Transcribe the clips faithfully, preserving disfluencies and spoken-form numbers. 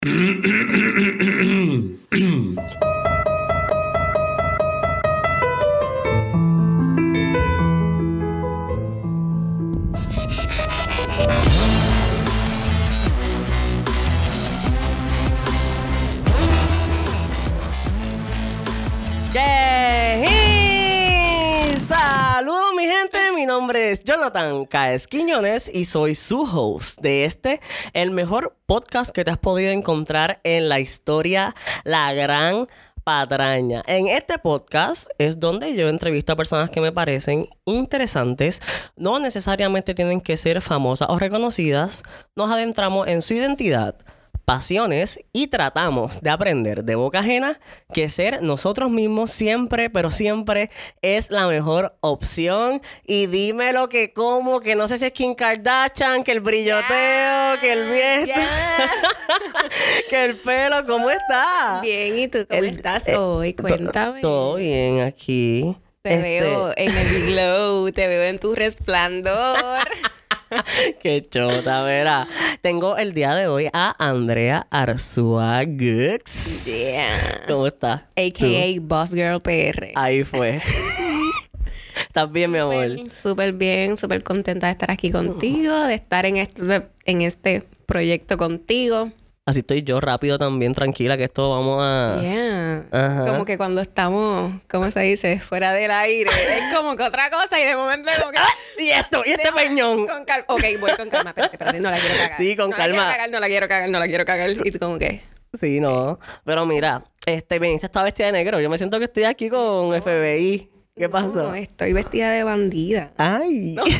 Saludos mi gente, mi nombre es Jonathan Caes Quiñones y soy su host de este, el mejor podcast que te has podido encontrar en la historia, La Gran Patraña. En este podcast es donde yo entrevisto a personas que me parecen interesantes, no necesariamente tienen que ser famosas o reconocidas, nos adentramos en su identidad, pasiones y tratamos de aprender de boca ajena que ser nosotros mismos siempre, pero siempre es la mejor opción. Y dime lo que como, que no sé si es Kim Kardashian, que el brilloteo, yeah, que el viento, yeah. que el pelo, ¿cómo está? Bien, ¿y tú cómo el, estás eh, hoy? Cuéntame. Todo bien aquí. Te este... veo en el glow, te veo en tu resplandor. Qué chota, verá. Tengo el día de hoy a Andrea Arzúa Gux. Yeah. ¿Cómo estás? A K A Boss Girl P R. Ahí fue. ¿Estás bien, mi amor? Súper bien, súper contenta de estar aquí contigo, de estar en este, en este proyecto contigo. Así estoy yo, rápido también, tranquila, que esto vamos a... Yeah. Ajá. Como que cuando estamos, ¿cómo se dice? Fuera del aire. Es como que otra cosa y de momento como que... ¡Ah! ¿Y esto? ¿Y este de... peñón? Con calma. Ok, voy con calma. Espérate, espérate. No la quiero cagar. Sí, con no calma. La quiero cagar, no la quiero cagar, no la quiero cagar. ¿Y tú como qué? Sí, no. Pero mira, este, viniste esta vestida de negro. Yo me siento que estoy aquí con no. F B I. ¿Qué no, pasó? Estoy vestida de bandida. ¡Ay! No,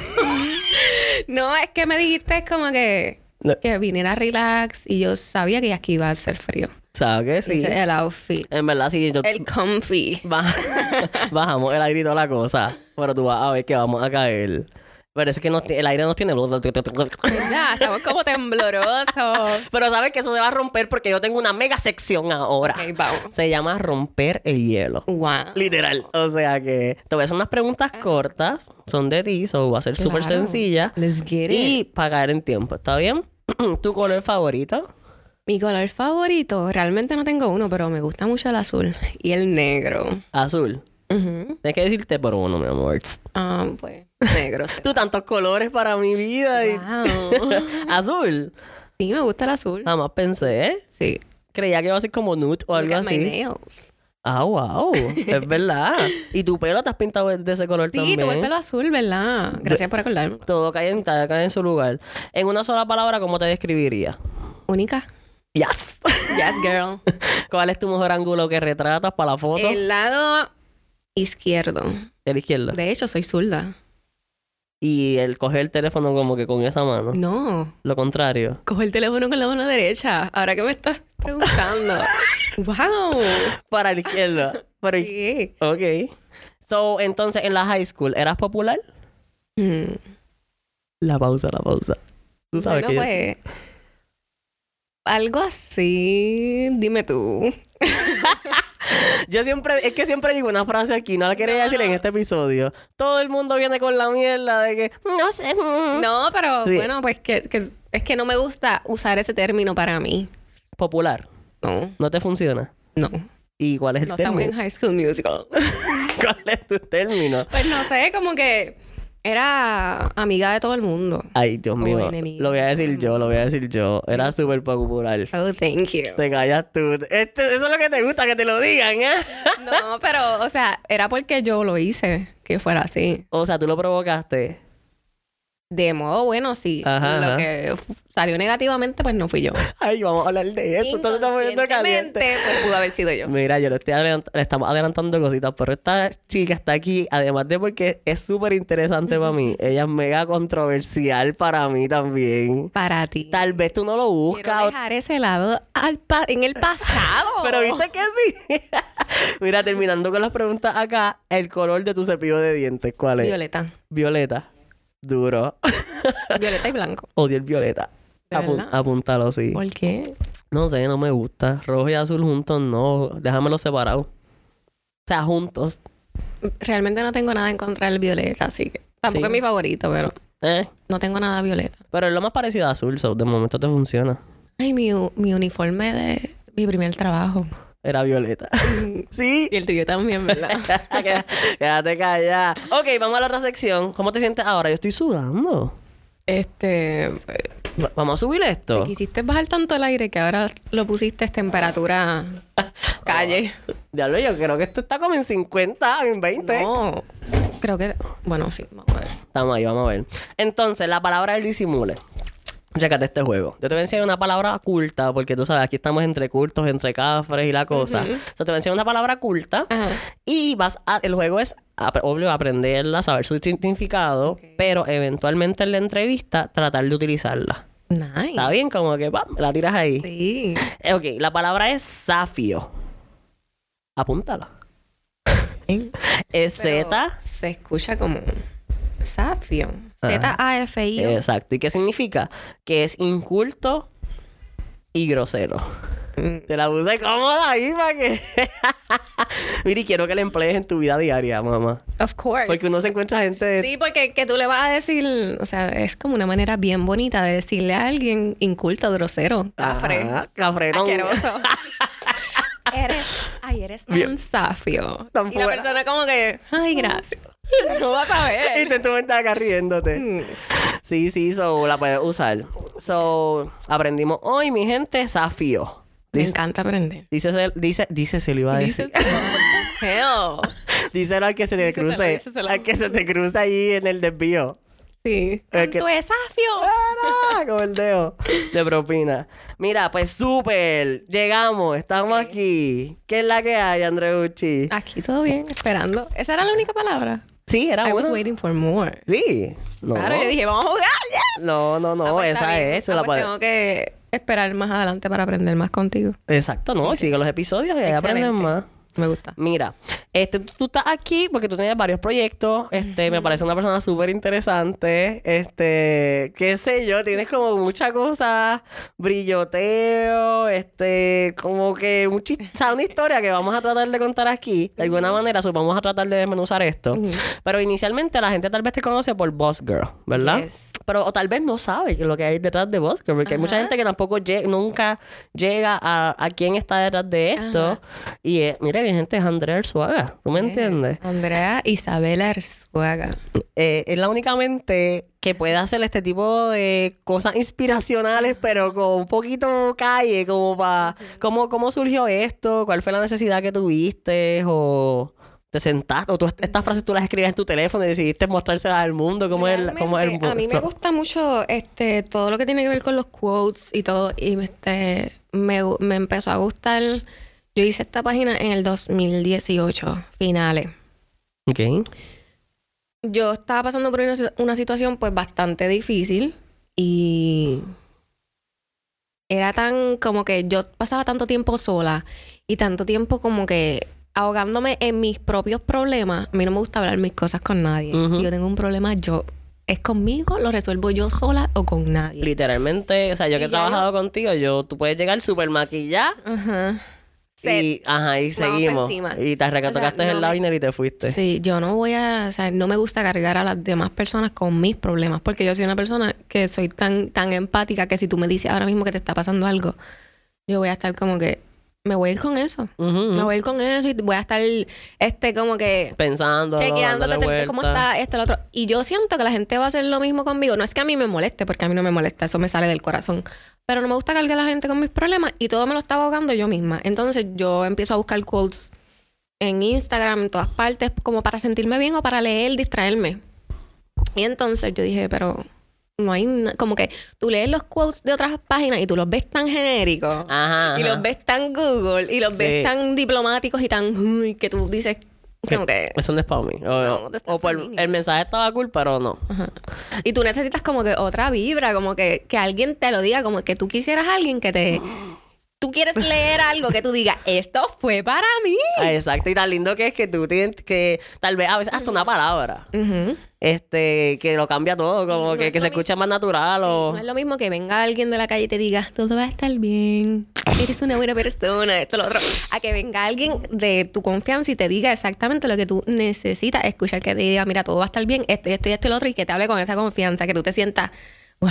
no es que me dijiste como que... No. Que viniera relax y yo sabía que aquí iba a hacer frío. ¿Sabes que sí? El outfit. En verdad, sí. Yo... El comfy. Baj... Bajamos el aire y toda la cosa. Pero tú vas a ver que vamos a caer. Pero es que no t- el aire nos tiene... Ya, estamos como temblorosos. Pero sabes que eso se va a romper porque yo tengo una mega sección ahora. Ok, vamos. Se llama romper el hielo. Wow. Literal. O sea que te voy a hacer unas preguntas cortas. Son de ti. So va a ser súper claro. sencilla. Let's get it. Y para caer en tiempo. ¿Está bien? ¿Tu color favorito? Mi color favorito, realmente no tengo uno, pero me gusta mucho el azul y el negro. Azul. Uh-huh. Tienes que decirte por uno, mi amor. Ah, um, pues, negro. Tú, tantos colores para mi vida. Wow. Y... ¿Azul? Sí, me gusta el azul. Jamás pensé, ¿eh? Sí. Creía que iba a ser como nude o algo Look at así. My nails. Ah, wow. Es verdad. ¿Y tu pelo te has pintado de ese color sí, también? Sí, tuve el pelo azul, ¿verdad? Gracias por acordarme. Todo cae en, cae en su lugar. En una sola palabra, ¿cómo te describiría? Única. Yes. Yes, girl. ¿Cuál es tu mejor ángulo que retratas para la foto? El lado izquierdo. El izquierdo. De hecho, soy zurda. Y el coger el teléfono como que con esa mano. No. Lo contrario. Coger el teléfono con la mano derecha. Ahora que me estás preguntando. ¡Wow! Para el izquierdo. Para sí. Ok. So, entonces, en la high school, ¿eras popular? Mm. La pausa, la pausa. Tú sabes bueno, que pues... Yo... Algo así... Dime tú. Yo siempre... Es que siempre digo una frase aquí. No la quería no. decir en este episodio. Todo el mundo viene con la mierda de que... No sé. No, pero sí. bueno, pues que, que... Es que no me gusta usar ese término para mí. ¿Popular? No. ¿No te funciona? No. ¿Y cuál es el no término? No estamos en High School Musical. ¿Cuál es tu término? Pues no sé, como que... Era amiga de todo el mundo. Ay, Dios mío. Lo voy a decir yo, lo voy a decir yo. Era súper popular. Oh, thank you. Te callas tú. Este, eso es lo que te gusta, que te lo digan, ¿eh? No, pero, o sea, era porque yo lo hice, que fuera así. O sea, tú lo provocaste. De modo bueno, sí. Ajá, lo ajá. que f- salió negativamente, pues no fui yo. Ay, vamos a hablar de eso. Todo se está poniendo caliente. Pues pudo haber sido yo. Mira, yo le, estoy adelant- le estamos adelantando cositas, pero esta chica está aquí, además de porque es súper interesante para mí. Ella es mega controversial para mí también. Para ti. Tal vez tú no lo buscas. Quiero dejar ese lado al pa- en el pasado. Pero viste que sí. Mira, terminando con las preguntas acá, el color de tu cepillo de dientes, ¿cuál es? Violeta. Violeta. Duro. Violeta y blanco. Odio el violeta. Apun- apúntalo, sí. ¿Por qué? No sé, no me gusta. Rojo y azul juntos, no. Déjamelos separados. O sea, juntos. Realmente no tengo nada en contra del violeta, así que... Tampoco Sí. es mi favorito, pero... Eh. No tengo nada violeta. Pero es lo más parecido a azul, so de momento te funciona. Ay, mi, mi uniforme de mi primer trabajo. Era violeta. Sí. Y el tuyo también, ¿verdad? Quédate callada. Ok, vamos a la otra sección. ¿Cómo te sientes ahora? Yo estoy sudando. Este... Va- Vamos a subir esto. Te quisiste bajar tanto el aire que ahora lo pusiste en temperatura calle. Diablo, yo creo que esto está como en cincuenta, en veinte. No. Creo que... Bueno, sí. Vamos a ver. Estamos ahí, vamos a ver. Entonces, la palabra del disimule. Chécate este juego. Yo te voy a enseñar una palabra culta, porque tú sabes, aquí estamos entre cultos, entre cafres y la cosa. Ujú. O sea, te voy a enseñar una palabra culta Ajá. y vas a... El juego es, ap- obvio, aprenderla, saber su significado, Ok. pero eventualmente en la entrevista tratar de utilizarla. Nice. ¿Está bien? Como que, pam, la tiras ahí. Sí. Eh, Ok, la palabra es zafio. Apúntala. Es Pero Z. se escucha como... Zafio. Ajá. Z A F I O. Exacto. ¿Y qué significa? Que es inculto y grosero. Mm. Te la puse cómoda ahí para que... Mira, y quiero que la emplees en tu vida diaria, mamá. Of course. Porque uno se encuentra gente... de- Sí, porque que tú le vas a decir... O sea, es como una manera bien bonita de decirle a alguien inculto, grosero, cafre, Ajá, cafrerón. asqueroso. Eres... Ay, eres tan Bien. zafio. Tan y la fuera. persona como que... Ay, gracias. No vas a ver. Y te tú estás acá riéndote. Mm. Sí, sí, so la puedes usar. So, aprendimos hoy, mi gente, zafio. Me Dice, encanta aprender. dice, dice, dice, se lo iba a decir. Dices, hell. Díselo al que se te Díselo, cruce. díselo. Al que se te cruce allí en el desvío. Sí. El que- Tanto es zafio. ¡Ah! Con el dedo de propina. Mira, pues súper. Llegamos, estamos aquí. ¿Qué es la que hay, Andreucci? Aquí todo bien, esperando. ¿Esa era la única palabra? Sí, era I was una. waiting for more. Sí. No. Claro, yo dije, vamos a jugar ya. No, no, no. Ah, pues está esa bien. es. Se Ah, la pues puede- tengo que esperar más adelante para aprender más contigo. Exacto, no. Y sigue los episodios y ahí aprenden Excelente. más. Me gusta. Mira, este, tú, tú estás aquí porque tú tienes varios proyectos. Este, me parece una persona súper interesante. Este, qué sé yo, tienes como mucha cosa, brilloteo, este, como que mucha, o sea, una historia que vamos a tratar de contar aquí. De alguna manera, so, vamos a tratar de desmenuzar esto. Ujú. Pero inicialmente la gente tal vez te conoce por Boss Girl, ¿verdad? Yes. Pero o tal vez no sabe que lo que hay detrás de Boss Girl, porque hay mucha Ajá. gente que tampoco lle- nunca llega a, a quién está detrás de esto. Ajá. Y eh, mire, mi gente, es Andrea Arzuaga. ¿Tú me entiendes? Andrea Isabela Arzuaga. Eh, es la única mente que puede hacer este tipo de cosas inspiracionales, pero con un poquito calle, como para... ¿Cómo, ¿Cómo surgió esto? ¿Cuál fue la necesidad que tuviste? ¿O te sentaste? ¿O tú, estas frases tú las escribías en tu teléfono y decidiste mostrárselas al mundo? ¿Cómo es el, cómo es el- Realmente, a mí me gusta mucho este todo lo que tiene que ver con los quotes y todo. Y este me, me empezó a gustar. Yo hice esta página en el dos mil dieciocho, finales. Ok. Yo estaba pasando por una, una situación pues bastante difícil y era tan como que yo pasaba tanto tiempo sola y tanto tiempo como que ahogándome en mis propios problemas. A mí no me gusta hablar mis cosas con nadie. Ujú. Si yo tengo un problema, yo es conmigo, lo resuelvo yo sola o con nadie. Literalmente, o sea, yo que he Y ya trabajado contigo, yo, tú puedes llegar súper maquillada Ajá. Set. y, ajá, y Vamos pa' seguimos. encima. Y te recatocaste O sea, no el me- liner y te fuiste. Sí, yo no voy a, o sea, no me gusta cargar a las demás personas con mis problemas, porque yo soy una persona que soy tan, tan empática que si tú me dices ahora mismo que te está pasando algo, yo voy a estar como que, me voy a ir con eso, Ujú, me ujú. voy a ir con eso y voy a estar, este, como que Pensando, chequeándote dándole cómo vuelta. está esto, lo otro. Y yo siento que la gente va a hacer lo mismo conmigo. No es que a mí me moleste, porque a mí no me molesta, eso me sale del corazón. Pero no me gusta cargar a la gente con mis problemas y todo me lo estaba ahogando yo misma. Entonces yo empiezo a buscar quotes en Instagram, en todas partes, como para sentirme bien o para leer, distraerme. Y entonces yo dije, pero no hay na- como que tú lees los quotes de otras páginas y tú los ves tan genéricos. Ajá, Y ajá. los ves tan Google y los Sí. ves tan diplomáticos y tan uy, que tú dices como que Eso no es para mí. O, No, no está o por- para mí. el mensaje estaba cool, pero no. ajá. Y tú necesitas como que otra vibra, como que, que alguien te lo diga, como que tú quisieras a alguien que te tú quieres leer algo que tú digas, esto fue para mí. Ah, exacto. Y tan lindo que es que tú tienes que, tal vez a veces hasta una palabra, Ujú. este, que lo cambia todo, como no que, es que lo se escucha más natural o... No es lo mismo que venga alguien de la calle y te diga, todo va a estar bien, eres una buena persona, esto, lo otro. A que venga alguien de tu confianza y te diga exactamente lo que tú necesitas escuchar, que te diga, mira, todo va a estar bien, esto y esto y esto y lo otro, y que te hable con esa confianza, que tú te sientas, wow,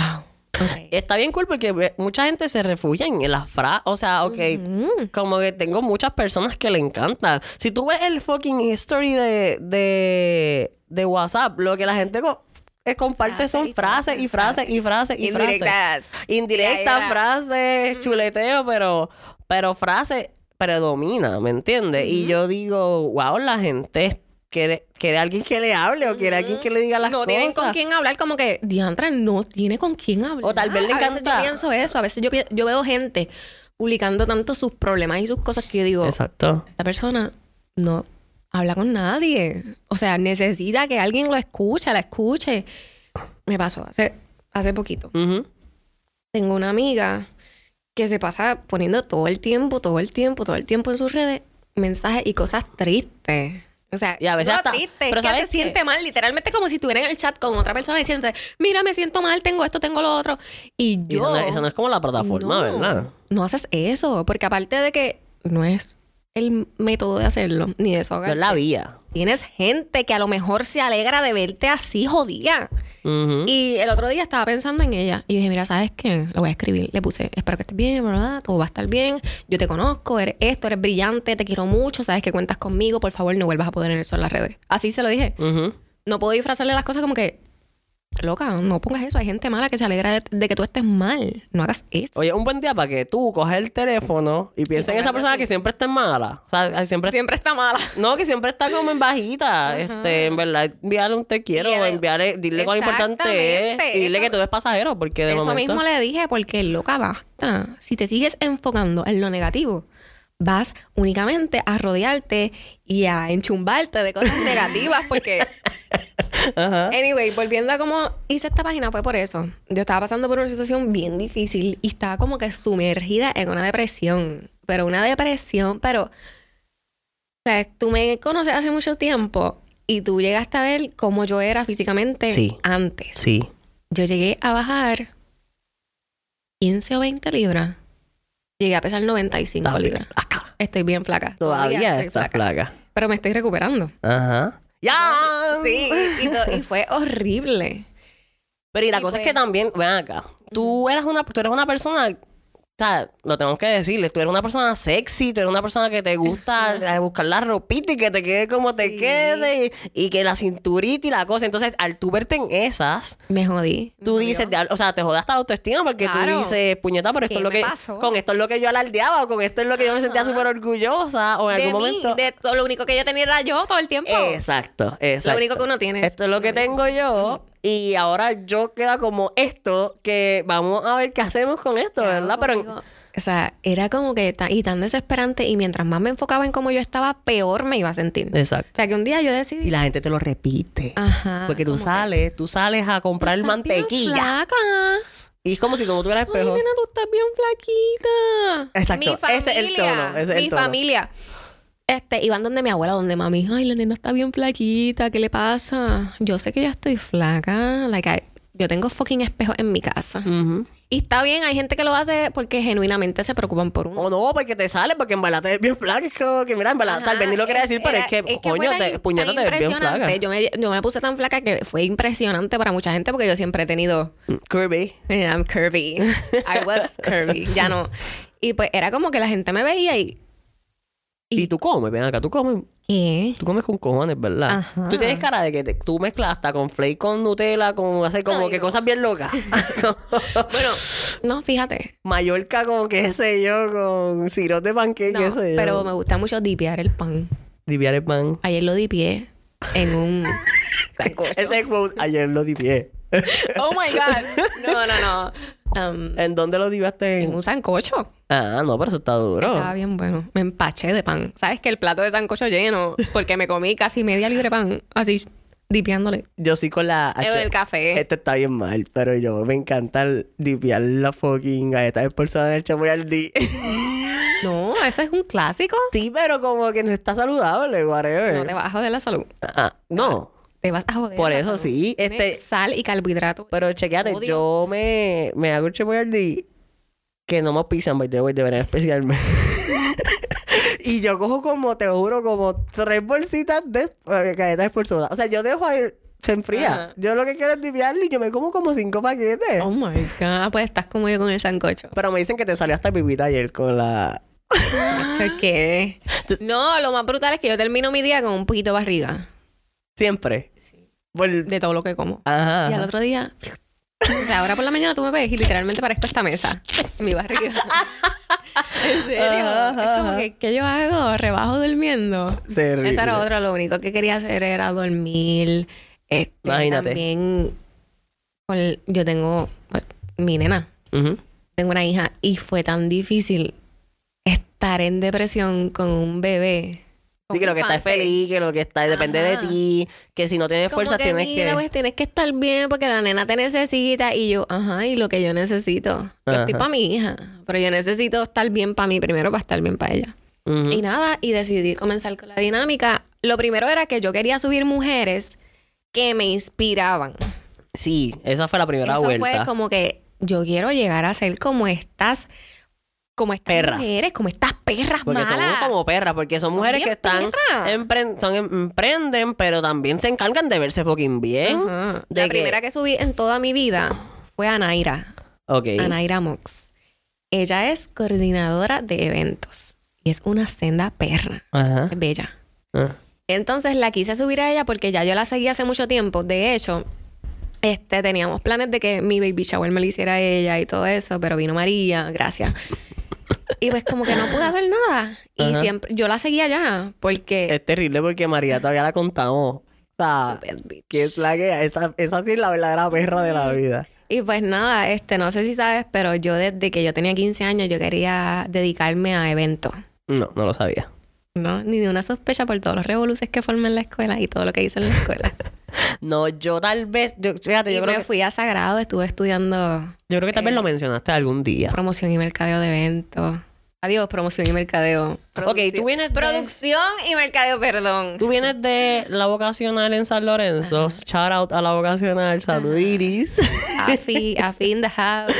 Okay. Está bien cool porque mucha gente se refugia en las frases. O sea, ok, Mm. como que tengo muchas personas que le encantan. Si tú ves el fucking history de, de, de WhatsApp, lo que la gente co- eh, comparte Frases son y frases y frases y frases y frases. Indirectas. Indirectas, Tira, frases, chuleteo, pero, pero frases predomina, ¿me entiendes? Y yo digo, wow, la gente quiere, quiere alguien que le hable o quiere alguien que le diga las no cosas. No tienen con quién hablar, como que diantra no tiene con quién hablar. O tal vez le A veces encanta. yo pienso eso, a veces yo, pi- yo veo gente publicando tanto sus problemas y sus cosas que yo digo, Exacto. esta persona no habla con nadie. O sea, necesita que alguien lo escuche, la escuche. Me pasó hace, hace poquito. Ujú. Tengo una amiga que se pasa poniendo todo el tiempo, todo el tiempo, todo el tiempo en sus redes mensajes y cosas tristes. O sea, Y a veces no hasta- triste, pero es que ¿sabes se qué? siente mal, literalmente como si estuviera en el chat con otra persona diciendo, mira, me siento mal, tengo esto, tengo lo otro. Y Y yo... eso no, eso no es como la plataforma, no, ¿verdad? no haces eso, porque aparte de que no es el método de hacerlo, ni de No desahogarte. es la vía. Tienes gente que a lo mejor se alegra de verte así jodida. Ujú. Y el otro día estaba pensando en ella y dije, mira, ¿sabes qué? Le voy a escribir. Le puse, espero que estés bien, ¿verdad? Todo va a estar bien. Yo te conozco, eres esto, eres brillante, te quiero mucho, sabes que cuentas conmigo, por favor, no vuelvas a poner eso en las redes. Así se lo dije. Ujú. No puedo disfrazarle las cosas como que, loca, no pongas eso. Hay gente mala que se alegra de, de que tú estés mal. No hagas eso. Oye, un buen día para que tú coges el teléfono y pienses en esa pongas persona así. que siempre está en mala. O sea, siempre Siempre está mala. No, que siempre está como en bajita. Este, en verdad, enviarle un te quiero, Y o el- enviarle, dile cuán importante es. Exactamente, Y dile eso- que tú eres pasajero, porque de Eso momento. mismo le dije porque, loca, basta. Si te sigues enfocando en lo negativo, vas únicamente a rodearte y a enchumbarte de cosas negativas porque... Ajá. Anyway, volviendo a cómo hice esta página, fue por eso. Yo estaba pasando por una situación bien difícil y estaba como que sumergida en una depresión. Pero una depresión, pero... O sea, tú me conoces hace mucho tiempo y tú llegaste a ver cómo yo era físicamente Sí. antes. Sí. Yo llegué a bajar quince o veinte libras. Llegué a pesar noventa y cinco Está libras. flaca. Estoy bien flaca. Todavía estoy está flaca. Pero me estoy recuperando. Ajá. ¡Ya! Sí, y, to- y fue horrible. Pero y la Y cosa es pues- que también, ven acá, tú eras una, tú eres una persona, o sea, lo tenemos que decirles, tú eres una persona sexy, tú eres una persona que te gusta eh, buscar la ropita y que te quede como te Sí. quede y, y que la cinturita y la cosa. Entonces, al tú verte en esas, Me jodí. tú Me dices, jodió. o sea, te jodas hasta la autoestima porque tú Claro. dices, puñeta, pero esto ¿Qué es lo me que, pasó? con esto es lo que yo alardeaba o con esto es lo que yo me sentía Ajá. súper orgullosa o en de algún mí, momento. de todo, lo único que yo tenía era yo todo el tiempo. Exacto, exacto. Lo único que uno tiene. Esto es lo que tengo yo. Y ahora yo queda como esto, que vamos a ver qué hacemos con esto, ¿Qué hago ¿verdad? Pero conmigo? O sea, era como que tan, y tan desesperante y mientras más me enfocaba en cómo yo estaba, peor me iba a sentir. exacto. O sea, que un día yo decidí... Y la gente te lo repite. Ajá. Porque tú como que, sales, tú sales a comprar "Estás bien mantequilla. flaca. Y es como si como tú eras Ay, espejo. nena, tú estás bien flaquita. Exacto, Mi familia, ese es el tono, ese es el mi tono. familia. Este, iban donde mi abuela, donde mami. Ay, la nena está bien flaquita. ¿Qué le pasa? Yo sé que ya estoy flaca. Like, I- yo tengo fucking espejos en mi casa. Ujú. Y está bien, hay gente que lo hace porque genuinamente se preocupan por uno. O no, porque te sale, porque en verdad te ves bien flaca. Es como que, mira, en verdad, Ajá, tal vez ni lo quería decir, pero era- es que, fue coño, tan- te, puñeta, tan te ves bien impresionante. flaca. Yo me, yo me puse tan flaca que fue impresionante para mucha gente porque yo siempre he tenido... Kirby. Yeah, I'm curvy. I was curvy. Ya no. Y pues era como que la gente me veía y... Y tú comes, ven acá, tú comes. ¿Qué? Tú comes con cojones, ¿verdad? Ajá. Tú tienes cara de que te- tú mezclas hasta con flake con Nutella, con hace como Ay, que no. cosas bien locas. Bueno, no, fíjate. Mallorca con qué sé yo, con sirope de panqueque, No, qué sé yo. pero me gusta mucho dipear el pan. Diviar el pan. Ayer lo dipié en un sancocho. Ese quote ayer lo divié. Oh my God. No, no, no. Um, ¿En dónde lo diviaste? en un sancocho. Ah, no, pero eso está duro. Estaba bien bueno. Me empaché de pan. ¿Sabes que el plato de sancocho lleno? Porque me comí casi media libre de pan. Así, dipiándole. Yo sí con la... El del café. Este está bien mal, pero yo me encanta el diviar la fucking galleta de porcelana del Chamoy al día. No, eso es un clásico. Sí, pero como que no está saludable, whatever. No te vas a joder la salud. Ah, no. Te vas a joder. Por la eso salud. sí, Tiene este- sal y carbohidratos. Pero chequeate, Odio. yo me, me hago el Chamoy al día que no me pisan, by the way, deberían especialmente. Y yo cojo como, te juro, como tres bolsitas de eh, galletas de porcelana. O sea, yo dejo ahí se enfría. Ajá. Yo lo que quiero es diviarlo y yo me como como cinco paquetes. Oh my God. Pues estás como yo con el sancocho. Pero me dicen que te salió hasta pipita ayer con la... ¿Qué? No, lo más brutal es que yo termino mi día con un poquito de barriga. Siempre. Sí. Por... De todo lo que como. Ajá. Y al otro día... O sea, ahora por la mañana tú me ves y literalmente parezco esta mesa. Mi barriga. ¿En serio? Ajá, ajá, Es como ajá. que, ¿qué yo hago? ¿Rebajo durmiendo? Terrible. Esa era otra. Lo único que quería hacer era dormir. Este, Imagínate. También... con el- yo tengo... bueno, mi nena. Ujú. Tengo una hija. Y fue tan difícil estar en depresión con un bebé. Sí, que lo que está es infante. feliz, que lo que está depende de Ajá. ti, que si no tienes Como fuerza que, tienes mira, que... pues tienes que estar bien porque la nena te necesita. Y yo, ajá, y lo que yo necesito. Yo estoy Ajá. para mi hija, pero yo necesito estar bien para mí primero para estar bien para ella. Ujú. Y nada, y decidí comenzar con la dinámica. Lo primero era que yo quería subir mujeres que me inspiraban. Sí, esa fue la primera Eso vuelta. fue como que yo quiero llegar a ser como estas... Como estas Perras. mujeres, como estas perras Porque malas. son como perras, porque son mujeres bien que están perras. empren- son em- emprenden, pero también se encargan de verse fucking bien. Ajá. De La que- primera que subí en toda mi vida fue Anaira. Ok. Anaira Mox. Ella es coordinadora de eventos. Y es una senda perra. Ajá. Es bella. Ah. Entonces la quise subir a ella porque ya yo la seguí hace mucho tiempo. De hecho, este, teníamos planes de que mi baby shower me lo hiciera ella y todo eso, pero vino María, gracias. Y pues como que no pude hacer nada. Y Ajá. siempre, yo la seguía ya porque... Es terrible porque María todavía la contamos. O sea, Stupid bitch. que es la que... Esa, esa sí es la verdadera perra de la vida. Y pues nada, este, no sé si sabes, pero yo desde que yo tenía quince años yo quería dedicarme a eventos. No, no lo sabía. ¿No? Ni de una sospecha por todos los revoluces que formé en la escuela y todo lo que hice en la escuela. No, yo tal vez... Yo, fíjate, y yo me creo, que, fui a Sagrado, estuve estudiando yo creo que tal vez lo mencionaste algún día. promoción y mercadeo de eventos. Adiós, promoción y mercadeo. Ok, tú vienes de- Producción y mercadeo, perdón. Tú vienes de la vocacional en San Lorenzo. Shout out a la vocacional. Saludiris. Afi, Afi in the house.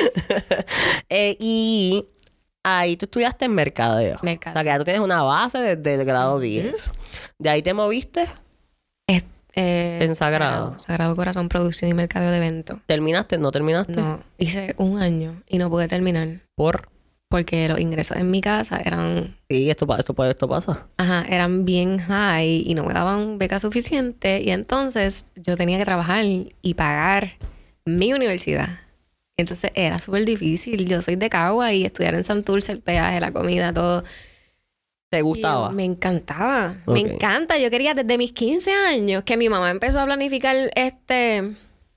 Eh, y ahí tú estudiaste en mercadeo. Mercadeo. O sea, que ya tú tienes una base desde el grado diez. De ahí te moviste. Es- eh, En Sagrado. Sagrado. Sagrado Corazón, producción y mercadeo de eventos. ¿Terminaste? ¿No terminaste? No, hice un año y no pude terminar. Por... Porque los ingresos en mi casa eran, Sí, esto, pa- esto, pa- esto pasa. ajá, eran bien high y no me daban beca suficiente. Y entonces yo tenía que trabajar y pagar mi universidad. Entonces era súper difícil. Yo soy de Cagua y estudiar en Santurce, el peaje, la comida, todo. ¿Te gustaba? Y me encantaba. Ok. Me encanta. Yo quería desde mis quince años que mi mamá empezó a planificar este...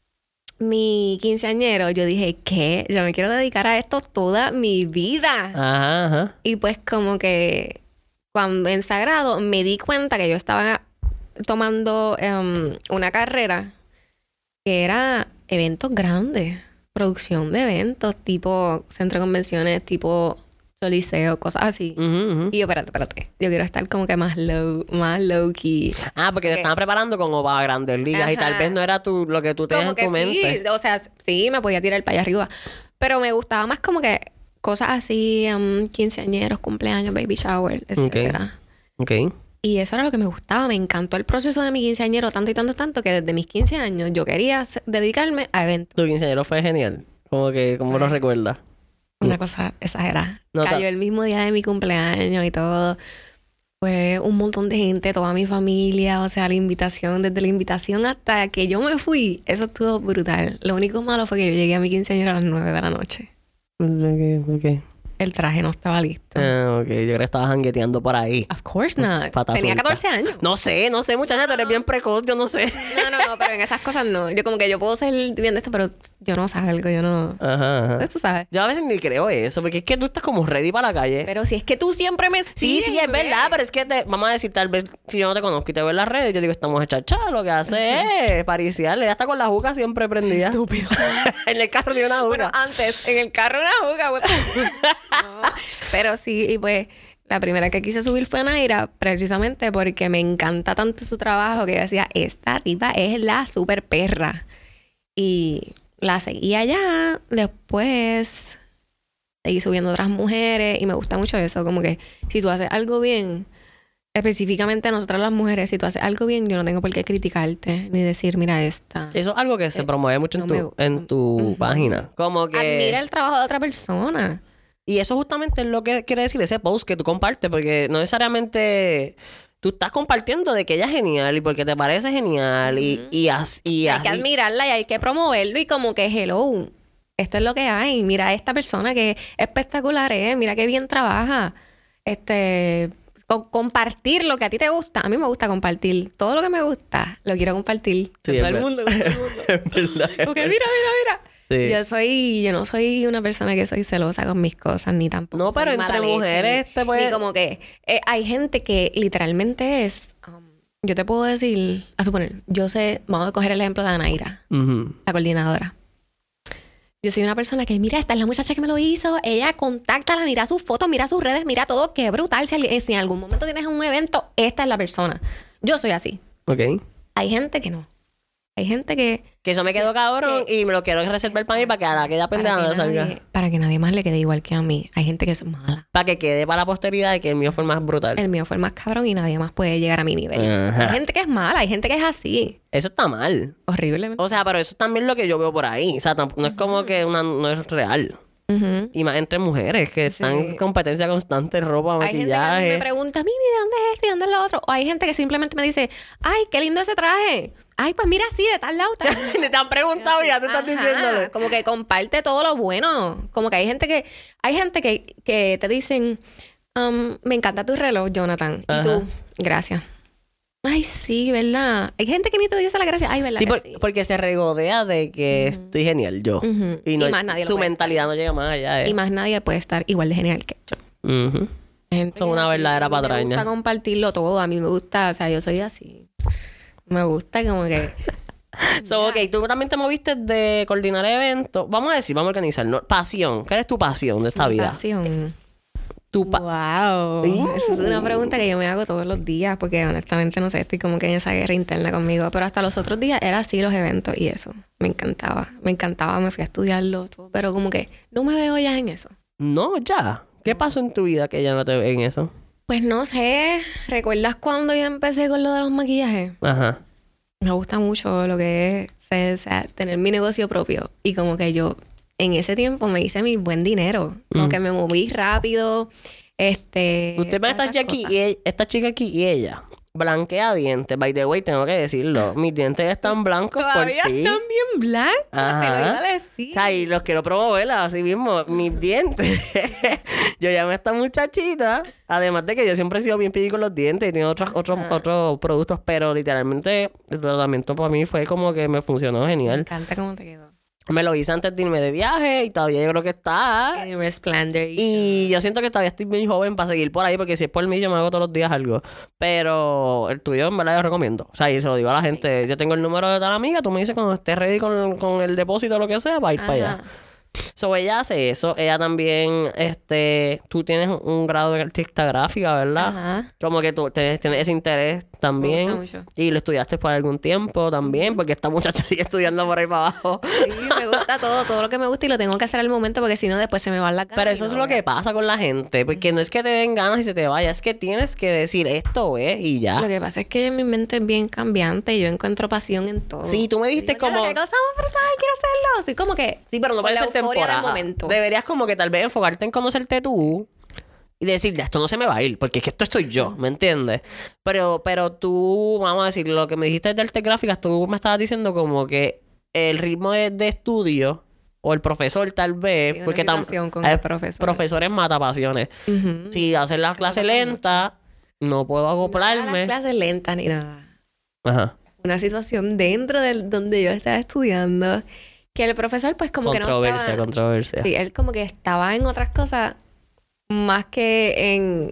mi quinceañero. Yo dije, ¿qué? Yo me quiero dedicar a esto toda mi vida. Ajá, ajá. Y pues como que cuando en Sagrado me di cuenta que yo estaba tomando em, una carrera que era eventos grandes, producción de eventos, tipo centro de convenciones, tipo Choliseo, cosas así. Ujú, ujú. Y yo, espérate, espérate. Yo quiero estar como que más low, más low key. Ah, porque te Ok. estaban preparando como para grandes ligas y tal Ajá. vez no era tu, lo que tú tenías Como en que tu mente. sí, o sea, sí, me podía tirar para allá arriba. Pero me gustaba más como que cosas así, um, quinceañeros, cumpleaños, baby shower, etcétera. Ok. Y eso era lo que me gustaba. Me encantó el proceso de mi quinceañero tanto y tanto, tanto que desde mis quince años yo quería se- dedicarme a eventos. Tu quinceañero fue genial. Como que, ¿cómo lo Fue- recuerdas? Una cosa exagerada. No, Cayó ta- el mismo día de mi cumpleaños y todo. Fue un montón de gente, toda mi familia. O sea, la invitación, desde la invitación hasta que yo me fui, eso estuvo brutal. Lo único malo fue que yo llegué a mi quinceañero a las nueve de la noche. Ok, ok. El traje no estaba listo. Ah, ok. Yo creo que estabas jangueteando por ahí. Of course not. Pata Tenía suelta. catorce años. No sé, no sé, muchacha, tú eres bien precoz, yo no sé. No, no, no, pero en esas cosas no. Yo como que yo puedo ser bien de esto, pero yo no salgo, yo no... Ajá, ajá. Entonces tú sabes. Yo a veces ni creo eso, porque es que tú estás como ready para la calle. Pero si es que tú siempre me... Sí, sí, es verdad, pero es que te, vamos a decir, tal vez si yo no te conozco y te veo en las redes, yo digo, estamos hechas chá, lo que hace es pariciar. Ella está con la juca siempre prendida. Estúpido. En el carro de una juca. Bueno, antes, en el carro una juca. what the- No. Pero sí, y pues la primera que quise subir fue Naira, precisamente porque me encanta tanto su trabajo que yo decía, esta tipa es la super perra. Y la seguí allá, después seguí subiendo otras mujeres y me gusta mucho eso, como que si tú haces algo bien, específicamente nosotras las mujeres, si tú haces algo bien, yo no tengo por qué criticarte ni decir, mira esta. Eso es algo que se promueve mucho no en tu, me- en tu Ujú. página. Como que... Admira el trabajo de otra persona. Y eso justamente es lo que quiere decir ese post que tú compartes, porque no necesariamente tú estás compartiendo de que ella es genial y porque te parece genial y, Ujú. y, as- y Hay que así- admirarla y hay que promoverlo y como que hello. Esto es lo que hay. Mira a esta persona que espectacular es. Mira qué bien trabaja. Este... co- compartir lo que a ti te gusta. A mí me gusta compartir. Todo lo que me gusta, lo quiero compartir. Sí, con es todo el ver- mundo. Con todo el mundo. es verdad. es Porque verdad. mira, mira, mira. Sí. Yo soy, yo no soy una persona que soy celosa con mis cosas, ni tampoco. No, pero soy entre mala leche, mujeres ni- te puede- ni como que eh, hay gente que literalmente es. um, yo te puedo decir, a suponer, yo sé, vamos a coger el ejemplo de Anaira, Ujú. la coordinadora. Yo soy una persona que, mira, esta es la muchacha que me lo hizo. Ella, contáctala, mira sus fotos, mira sus redes, mira todo. Qué brutal. Si, al- si en algún momento tienes un evento, esta es la persona. Yo soy así. Ok. Hay gente que no. Hay gente que... Que eso me quedó cabrón y me lo quiero reservar para mí para que a la aquella pendeja para no que, salga. nadie, para que nadie más le quede igual que a mí. Hay gente que es mala. Para que quede para la posteridad y que el mío fue el más brutal. El mío fue el más cabrón y nadie más puede llegar a mi nivel. Ajá. Hay gente que es mala, hay gente que es así. Eso está mal. Horriblemente. O sea, pero eso es también lo que yo veo por ahí. O sea, tamp- no es como que una, no es real. Ujú. Y más entre mujeres que están en competencia constante, ropa, Hay gente que a mí maquillaje. me pregunta, mira, ¿de dónde es esto y dónde es lo otro? O hay gente que simplemente me dice, ay, qué lindo ese traje. Ay, pues mira así, de tal lado. tal lado". Ni te han preguntado y ya tú estás Ajá, diciéndole. Como que comparte todo lo bueno. Como que hay gente que, hay gente que, que te dicen, um, me encanta tu reloj, Jonathan. Ajá. Y tú, gracias. Ay, sí, ¿verdad? Hay gente que ni te dice la gracia. Ay, ¿verdad? Sí, que por- sí? porque se regodea de que estoy genial yo. Ujú. Y, no, Y más nadie lo su puede mentalidad no llega más allá. eh. Y más nadie puede estar igual de genial que yo. Ujú. Gente Son que una es así, verdadera a mí Me patraña. gusta compartirlo todo. A mí me gusta, o sea, yo soy así. Me gusta como que... So, ok, tú también te moviste de coordinar eventos. Vamos a decir, vamos a organizar. ¿no? Pasión. ¿Qué es tu pasión de esta vida? Pasión. Tu pa- Wow. Uh. Esa es una pregunta que yo me hago todos los días porque honestamente no sé, estoy como que en esa guerra interna conmigo. Pero hasta los otros días era así los eventos y eso. Me encantaba. Me encantaba, me fui a estudiarlo todo. Pero como que no me veo ya en eso. No, ya. ¿Qué pasó en tu vida que ya no te ve en eso? Pues no sé. ¿Recuerdas cuando yo empecé con lo de los maquillajes? Ajá. Me gusta mucho lo que es ser- o sea, tener mi negocio propio. Y como que yo en ese tiempo me hice mi buen dinero. Como Mm. que me moví rápido. Este. Usted ve a esta todas chica esas aquí cosas. y ella, esta chica aquí y ella blanquea dientes. By the way, tengo que decirlo. Mis dientes están blancos Todavía por ti. están bien blancos. Te lo iba Ajá. a decir. O sea, y los quiero promover así mismo, mis dientes. Yo llamé a esta muchachita. Además de que yo siempre he sido bien pidi con los dientes y tengo otros, otros, otros productos, pero literalmente el tratamiento para mí fue como que me funcionó Me genial. encanta cómo te quedó. Me lo hice antes de irme de viaje y todavía yo creo que está. El Resplendor. Y yo siento que todavía estoy bien joven para seguir por ahí, porque si es por mí, yo me hago todos los días algo. Pero el tuyo, en verdad, yo recomiendo. O sea, y se lo digo a la gente. Yo tengo el número de tal amiga, tú me dices cuando estés ready con, con el depósito o lo que sea, para ir para allá. Ajá. So, ella hace eso. Ella también, este... Tú tienes un grado de artista gráfica, ¿verdad? Ajá. Como que tú tienes, tienes ese interés también. Me gusta mucho. Y lo estudiaste por algún tiempo también, porque esta muchacha sigue estudiando por ahí para abajo. Sí, me gusta todo, todo lo que me gusta y lo tengo que hacer al momento porque si no después se me va la cara. Pero eso es lo que pasa con la gente, porque no es que te den ganas y se te vaya, es que tienes que decir esto es y ya. Lo que pasa es que mi mente es bien cambiante y yo encuentro pasión en todo. Sí, tú me dijiste Digo, como- "Claro, qué cosa más brutal, quiero hacerlo. Así como que... Sí, pero no por puede la ser euforia del temporada. momento. Deberías como que tal vez enfocarte en conocerte tú y decir, ya, esto no se me va a ir, porque es que esto estoy yo, ¿me entiendes? Pero, pero tú, vamos a decir, lo que me dijiste de arte gráficas, tú me estabas diciendo como que el ritmo de, de estudio o el profesor tal vez, Sí, una porque tam- situación con hay el profesor. profesores mata pasiones. Ujú. Si hacer la clase pasa lenta, no puedo No era acoplarme. las clases lentas ni nada. Ajá. Una situación dentro del donde yo estaba estudiando que el profesor pues como que no Controversia, estaba... controversia. Sí, él como que estaba en otras cosas más que en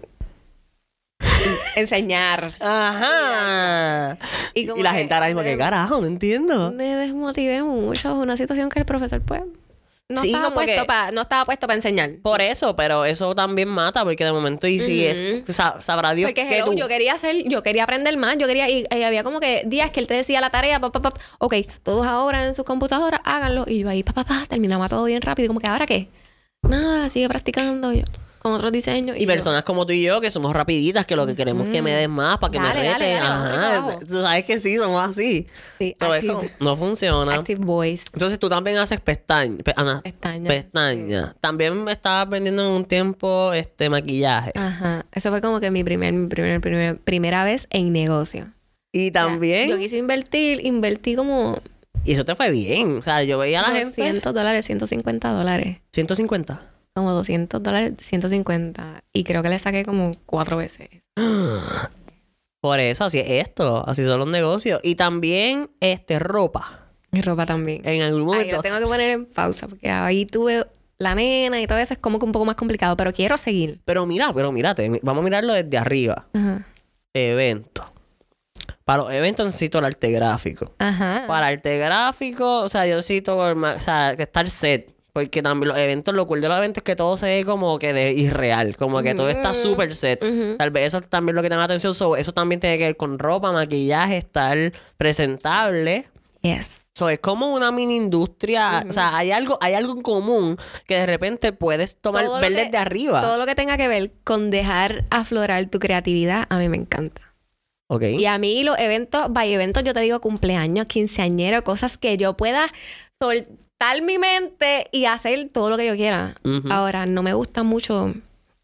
enseñar. Ajá. Y, como Y la que gente ahora mismo, ¿qué me- carajo? No entiendo. Me desmotivé mucho. Es una situación que el profesor pues no Sí, estaba como puesto que- para no estaba puesto para enseñar. Por eso, pero eso también mata, porque de momento, y si Ujú. es, sa- sabrá Dios Porque que hello, tú... yo quería hacer, yo quería aprender más, yo quería, y, y había como que días que él te decía la tarea, pa, pa, pa, ok, todos ahora en sus computadoras, háganlo, y yo ahí, pa, pa, pa, terminaba todo bien rápido, y como que, ¿ahora qué? Nada, sigue practicando, y yo, con otros diseños. Y, y personas yo... como tú y yo, que somos rapiditas, que lo que queremos es mm. que me des más, para que dale, me rete. Dale, dale, Ajá. Dale, tú sabes que sí, somos así. Sí, so, active, como, no funciona. Active Voice. Entonces tú también haces pestañas. Pe Ana, pestañas. Pestañas. Sí. También me estabas vendiendo en un tiempo este maquillaje. Ajá. Eso fue como que mi primer, mi primer, primer primera vez en negocio. Y también... O sea, yo quise invertir, invertí como... Y eso te fue bien. O sea, yo veía a la gente... doscientos dólares, ciento cincuenta dólares. ¿ciento cincuenta? Como doscientos dólares, ciento cincuenta. Y creo que le saqué como cuatro veces. Por eso, así es esto. Así son los negocios. Y también, este, ropa. Mi ropa también. En algún momento... Ay, yo tengo que poner en pausa porque ahí tuve... La nena y todo eso es como que un poco más complicado. Pero quiero seguir. Pero mira, pero mírate. Vamos a mirarlo desde arriba. Ajá. Evento. Para los eventos necesito el arte gráfico. Ajá. Para arte gráfico, o sea, yo necesito, o sea, que estar set. Porque también los eventos, lo cool de los eventos es que todo se ve como que de irreal. Como que uh-huh. todo está súper set. Uh-huh. Tal vez eso también es lo que te da atención. So, eso también tiene que ver con ropa, maquillaje, estar presentable. Yes. So, es como una mini industria. Uh-huh. O sea, hay algo, hay algo en común que de repente puedes tomar, ver que, desde arriba. Todo lo que tenga que ver con dejar aflorar tu creatividad, a mí me encanta. Okay. Y a mí los eventos, by eventos yo te digo cumpleaños, quinceañero, cosas que yo pueda soltar mi mente y hacer todo lo que yo quiera. Uh-huh. Ahora, no me gustan mucho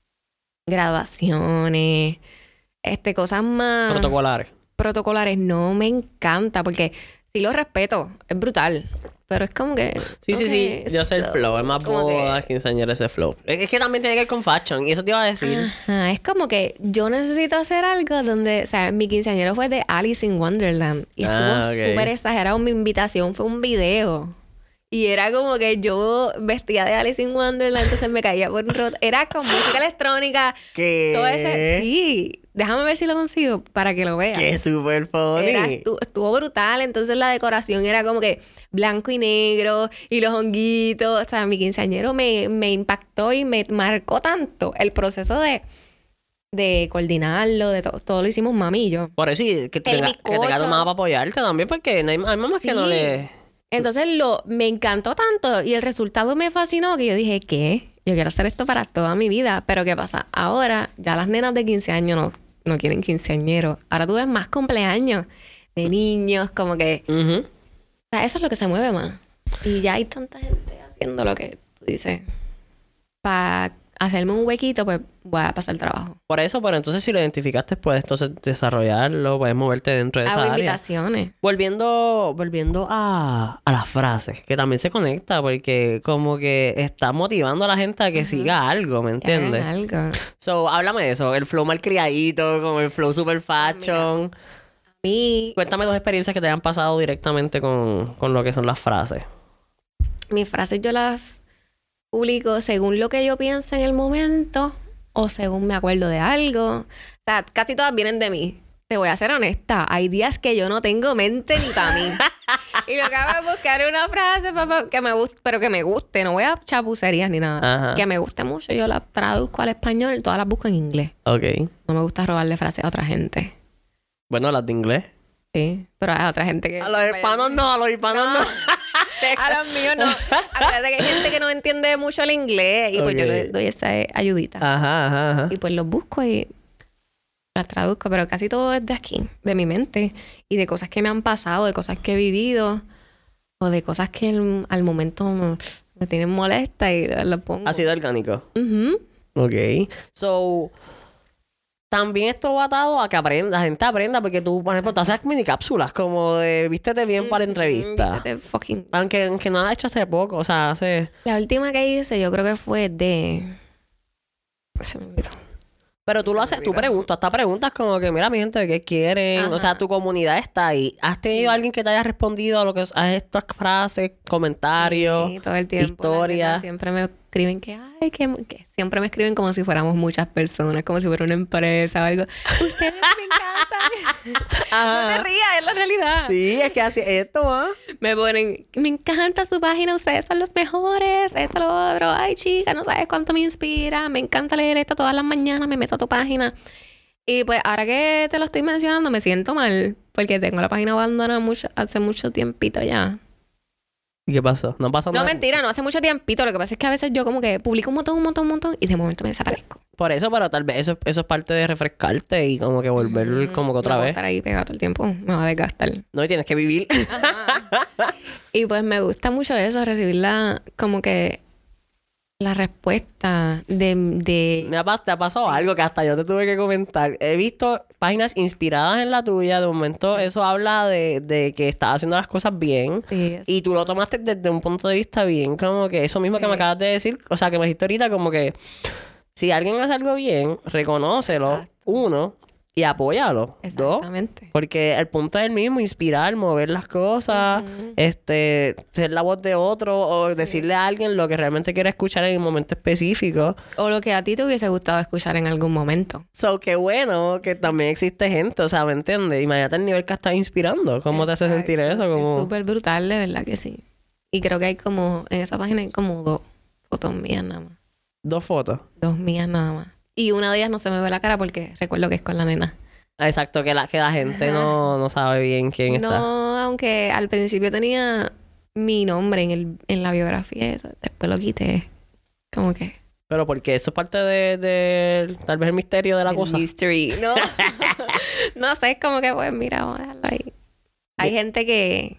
graduaciones, este, cosas más... Protocolares. Protocolares, no me encanta porque sí lo respeto, es brutal. Pero es como que... Sí, okay, sí, sí. Yo sé el flow. Es más boda, quinceañera ese flow. Es, es que también tiene que ver con fashion. Y eso te iba a decir. Ajá. Es como que yo necesito hacer algo donde... O sea, mi quinceañero fue de Alice in Wonderland. Y estuvo ah, okay. súper exagerado. Mi invitación fue un video. Y era como que yo vestía de Alice in Wonderland. Entonces me caía por un roto. Era con música electrónica. ¿Qué? Todo ese... Sí. Déjame ver si lo consigo para que lo veas. ¡Qué súper funny! Era, estuvo, estuvo brutal. Entonces la decoración era como que blanco y negro y los honguitos. O sea, mi quinceañero me, me impactó y me marcó tanto. El proceso de, de coordinarlo, de todo, todo lo hicimos mami y yo. Por eso, sí, que, tenga, que tenga tu mamá para apoyarte también, porque no hay, hay mamás sí. que no le... Entonces lo, me encantó tanto y el resultado me fascinó que yo dije, ¿qué? Yo quiero hacer esto para toda mi vida. Pero ¿qué pasa? Ahora ya las nenas de quince años no, no quieren quinceañeros. Ahora tú ves más cumpleaños de niños, como que... Uh-huh. O sea, eso es lo que se mueve más. Y ya hay tanta gente haciendo lo que tú dices. Para hacerme un huequito, pues voy a pasar el trabajo. Por eso, pero entonces si lo identificaste, puedes entonces desarrollarlo, puedes moverte dentro de esa Hago área. invitaciones. Volviendo, volviendo a, a las frases, que también se conecta, porque como que está motivando a la gente a que uh-huh. siga algo, ¿me entiendes? Algo. So, háblame de eso, el flow mal criadito, como el flow super fashion. A mí... Cuéntame dos experiencias que te hayan pasado directamente con, con lo que son las frases. Mis frases yo las... publico según lo que yo pienso en el momento o según me acuerdo de algo. O sea, casi todas vienen de mí. Te voy a ser honesta. Hay días que yo no tengo mente ni para mí. Y lo que hago es buscar una frase papá, que me guste, pero que me guste. No voy a chapucerías ni nada. Ajá. Que me guste mucho. Yo la traduzco al español y todas las busco en inglés. Ok. No me gusta robarle frases a otra gente. Bueno, las de inglés. Sí, pero a otra gente que... A los hispanos no, a los hispanos no. A los míos no. Acuérdate que hay gente que no entiende mucho el inglés. Y pues okay. yo le doy esta ayudita. Ajá, ajá, ajá. Y pues los busco y las traduzco. Pero casi todo es de aquí, de mi mente. Y de cosas que me han pasado, de cosas que he vivido. O de cosas que el, al momento me, me tienen molesta y lo pongo. Ha sido orgánico. Uh-huh. Ok. So... También esto va atado a que aprenda, la gente aprenda, porque tú, por ejemplo, te haces mini cápsulas como de vístete bien para entrevistas. Vístete fucking... Aunque, aunque no la he hecho hace poco, o sea, hace... La última que hice yo creo que fue de... Se me olvidó. Pero tú lo haces, tú preguntas, hasta preguntas como que, mira, mi gente, ¿de qué quieren? Ajá. O sea, tu comunidad está ahí. ¿Has tenido sí. alguien que te haya respondido a lo que a estas frases, comentarios, sí, todo el tiempo, historias? Siempre me escriben que, ay, que, que siempre me escriben como si fuéramos muchas personas, como si fuera una empresa o algo. Ustedes me encantan. No te rías, es la realidad. Sí, es que así esto, ¿ah? ¿eh? Me ponen, me encanta su página, ustedes son los mejores, esto, lo otro. Ay, chica, no sabes cuánto me inspira. Me encanta leer esto todas las mañanas, me meto a tu página. Y pues ahora que te lo estoy mencionando, me siento mal, porque tengo la página abandonada mucho, hace mucho tiempito ya. ¿Y qué pasó? ¿No pasó No, nada? mentira, no hace mucho tiempito. Lo que pasa es que a veces yo como que publico un montón, un montón, un montón y de momento me desaparezco. Por eso, pero tal vez eso, eso es parte de refrescarte y como que volver Mm, como que otra no puedo vez. estar ahí pegado todo el tiempo. Me va a desgastar. No, y tienes que vivir. Ajá. Y pues me gusta mucho eso, recibir la, como que la respuesta de... de... Me ha, pas- te ha pasado algo que hasta yo te tuve que comentar. He visto páginas inspiradas en la tuya. De momento eso habla de, de que estás haciendo las cosas bien. Sí, eso. Y tú lo tomaste desde un punto de vista bien. Como que eso mismo que Sí. me acabas de decir. O sea, que me dijiste ahorita como que... Si alguien hace algo bien, reconócelo. Exacto. Uno. Y apóyalo. Dos. Exactamente. Porque el punto es el mismo, inspirar, mover las cosas, Ujú. este, ser la voz de otro o decirle a alguien lo que realmente quiere escuchar en un momento específico. O lo que a ti te hubiese gustado escuchar en algún momento. So, qué bueno que también existe gente, o sea, ¿me entiendes? Imagínate el nivel que estás inspirando. ¿Cómo te hace Exacto. sentir eso? Sí, Como... súper brutal, de verdad que sí. Y creo que hay como... En esa página hay como dos fotos mías nada más. Dos fotos. Dos mías nada más. Y una de ellas no se me ve la cara porque recuerdo que es con la nena. Exacto, que la, que la gente no, no sabe bien quién está. No, aunque al principio tenía mi nombre en, el, en la biografía y eso. Después lo quité. Como que... Pero porque eso es parte de, de tal vez el misterio de la el cosa. mystery. No. No sé, es como que pues mira, vamos a dejarlo ahí. Hay gente que...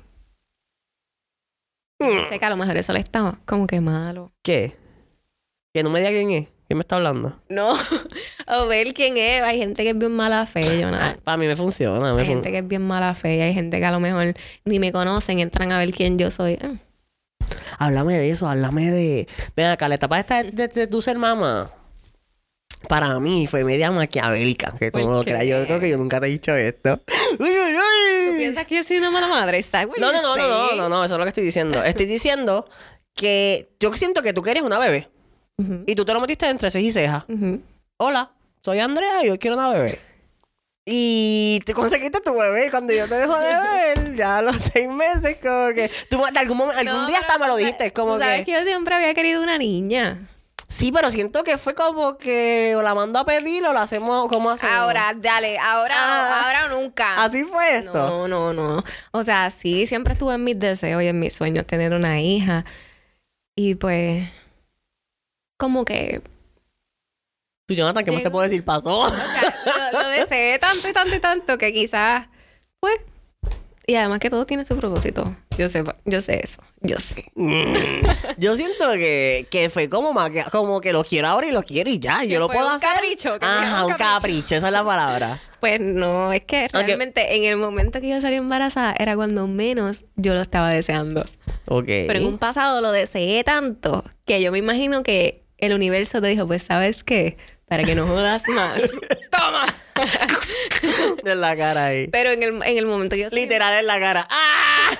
Sé que a lo mejor eso le está como que malo. ¿Qué? Que no me diga quién es. ¿Quién me está hablando? No. O ver quién es. Hay gente que es bien mala fe. Yo nada. Para mí me funciona. Me Hay fun- gente que es bien mala fe. Y hay gente que a lo mejor ni me conocen. Entran a ver quién yo soy. Ah. Háblame de eso, háblame de... Ven acá, la etapa esta de, de, de tu ser mamá, para mí fue media maquiavélica, que tú ¿Por no lo qué? creas. Yo creo que yo nunca te he dicho esto. ¡Uy, uy, uy! ¿Tú piensas que yo soy una mala madre? ¿Sabes what No, no, you're no, no, no, saying? no, no, eso es lo que estoy diciendo. Estoy diciendo que yo siento que tú querías una bebé Ujú, y tú te lo metiste entre ceja y ceja. ujú. Hola, soy Andrea y yo quiero una bebé. Y te conseguiste tu bebé y cuando yo te dejo de ver, ya a los seis meses, como que... Tú de algún, momento, algún No, día pero hasta me lo tú dijiste, sabes- como tú sabes que... que yo siempre había querido una niña. Sí, pero siento que fue como que o la mando a pedir o la hacemos como hacemos. Ahora, dale. Ahora, Ah. ahora o nunca. Así fue esto. No, no, no. O sea, sí, siempre estuve en mis deseos y en mis sueños tener una hija. Y pues, como que, Tú, Jonathan, ¿qué más te Llegó- puedo decir? Pasó. o sea, lo, lo deseé tanto y tanto y tanto que quizás, pues, y además que todo tiene su propósito. Yo sé, yo sé eso. Yo sé. Mm. Yo siento que, que fue como, ma- que- como que lo quiero ahora y lo quiero y ya. Que Yo lo fue puedo un hacer. capricho, que Ajá, fue un un capricho. capricho. Esa es la palabra. Pues no, es que Aunque- realmente en el momento que yo salí embarazada era cuando menos yo lo estaba deseando. Ok. Pero en un pasado lo deseé tanto que yo me imagino que el universo te dijo, pues, ¿sabes qué? Para que no jodas más. ¡Toma! En la cara ahí. Pero en el, en el momento que yo salí- Literal en la cara. ¡Ah!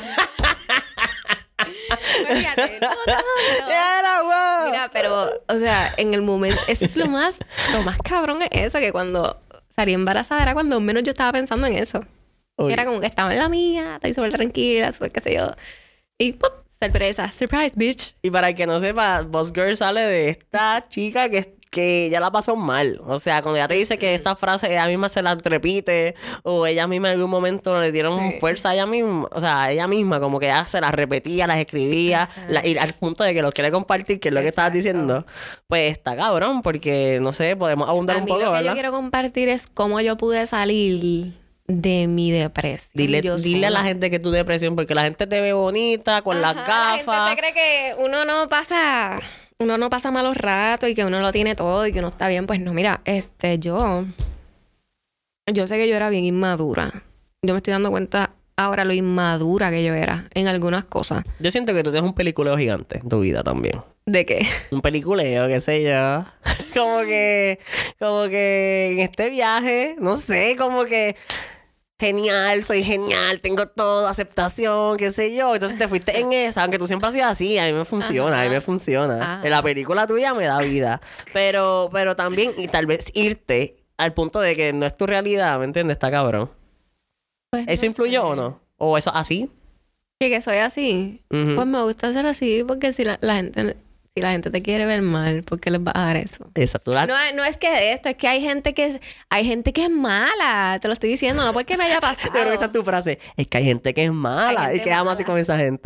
Pues fíjate, no tanto. Era wow. Mira, pero, o sea, en el momento... Eso es lo más... Lo más cabrón es eso, que cuando salí embarazada era cuando menos yo estaba pensando en eso. Oye, Era como que estaba en la mía, estoy súper tranquila, súper qué sé yo. Y ¡pum! Sorpresa. Surprise, bitch. Y para el que no sepa, Boss Girl sale de esta chica que, que ya la pasó mal. O sea, cuando ella te dice que esta frase ella misma se la repite o ella misma en algún momento le dieron Sí. fuerza a ella misma. O sea, ella misma como que ella se las repetía, las escribía Ajá. la- y al punto de que lo quiere compartir, que es lo que estabas Exacto. diciendo. Pues está cabrón porque, no sé, podemos abundar A un mí poco, lo que ¿verdad? yo quiero compartir es cómo yo pude salir de mi depresión. Dile, yo dile a la sola. gente que tu depresión, porque la gente te ve bonita, con las Ajá, gafas. La gente se cree que uno no pasa, uno no pasa malos ratos y que uno lo tiene todo y que uno está bien. Pues no, mira, este, yo, yo sé que yo era bien inmadura. Yo me estoy dando cuenta ahora lo inmadura que yo era en algunas cosas. Yo siento que tú tienes un peliculeo gigante en tu vida también. ¿De qué? Un peliculeo, qué sé yo. Como que, como que en este viaje, no sé, como que genial, soy genial, tengo todo, aceptación, qué sé yo. Entonces te fuiste en esa, aunque tú siempre has sido así, a mí me funciona, a mí me funciona. Ajá. En la película tuya me da vida. Pero, pero también, y tal vez irte al punto de que no es tu realidad, ¿me entiendes? Está cabrón. Pues ¿Eso no influyó sé. o no? ¿O eso así? Y que soy así. Ujú. Pues me gusta ser así porque si la, la gente si la gente te quiere ver mal, ¿por qué les vas a dar eso? Exacto. La- No, no es que esto, es que hay gente que es, hay gente que es mala, te lo estoy diciendo, no porque me haya pasado. Yo creo que esa es tu frase. Es que hay gente que es mala. Hay ¿Y gente qué amas así mala. con esa gente?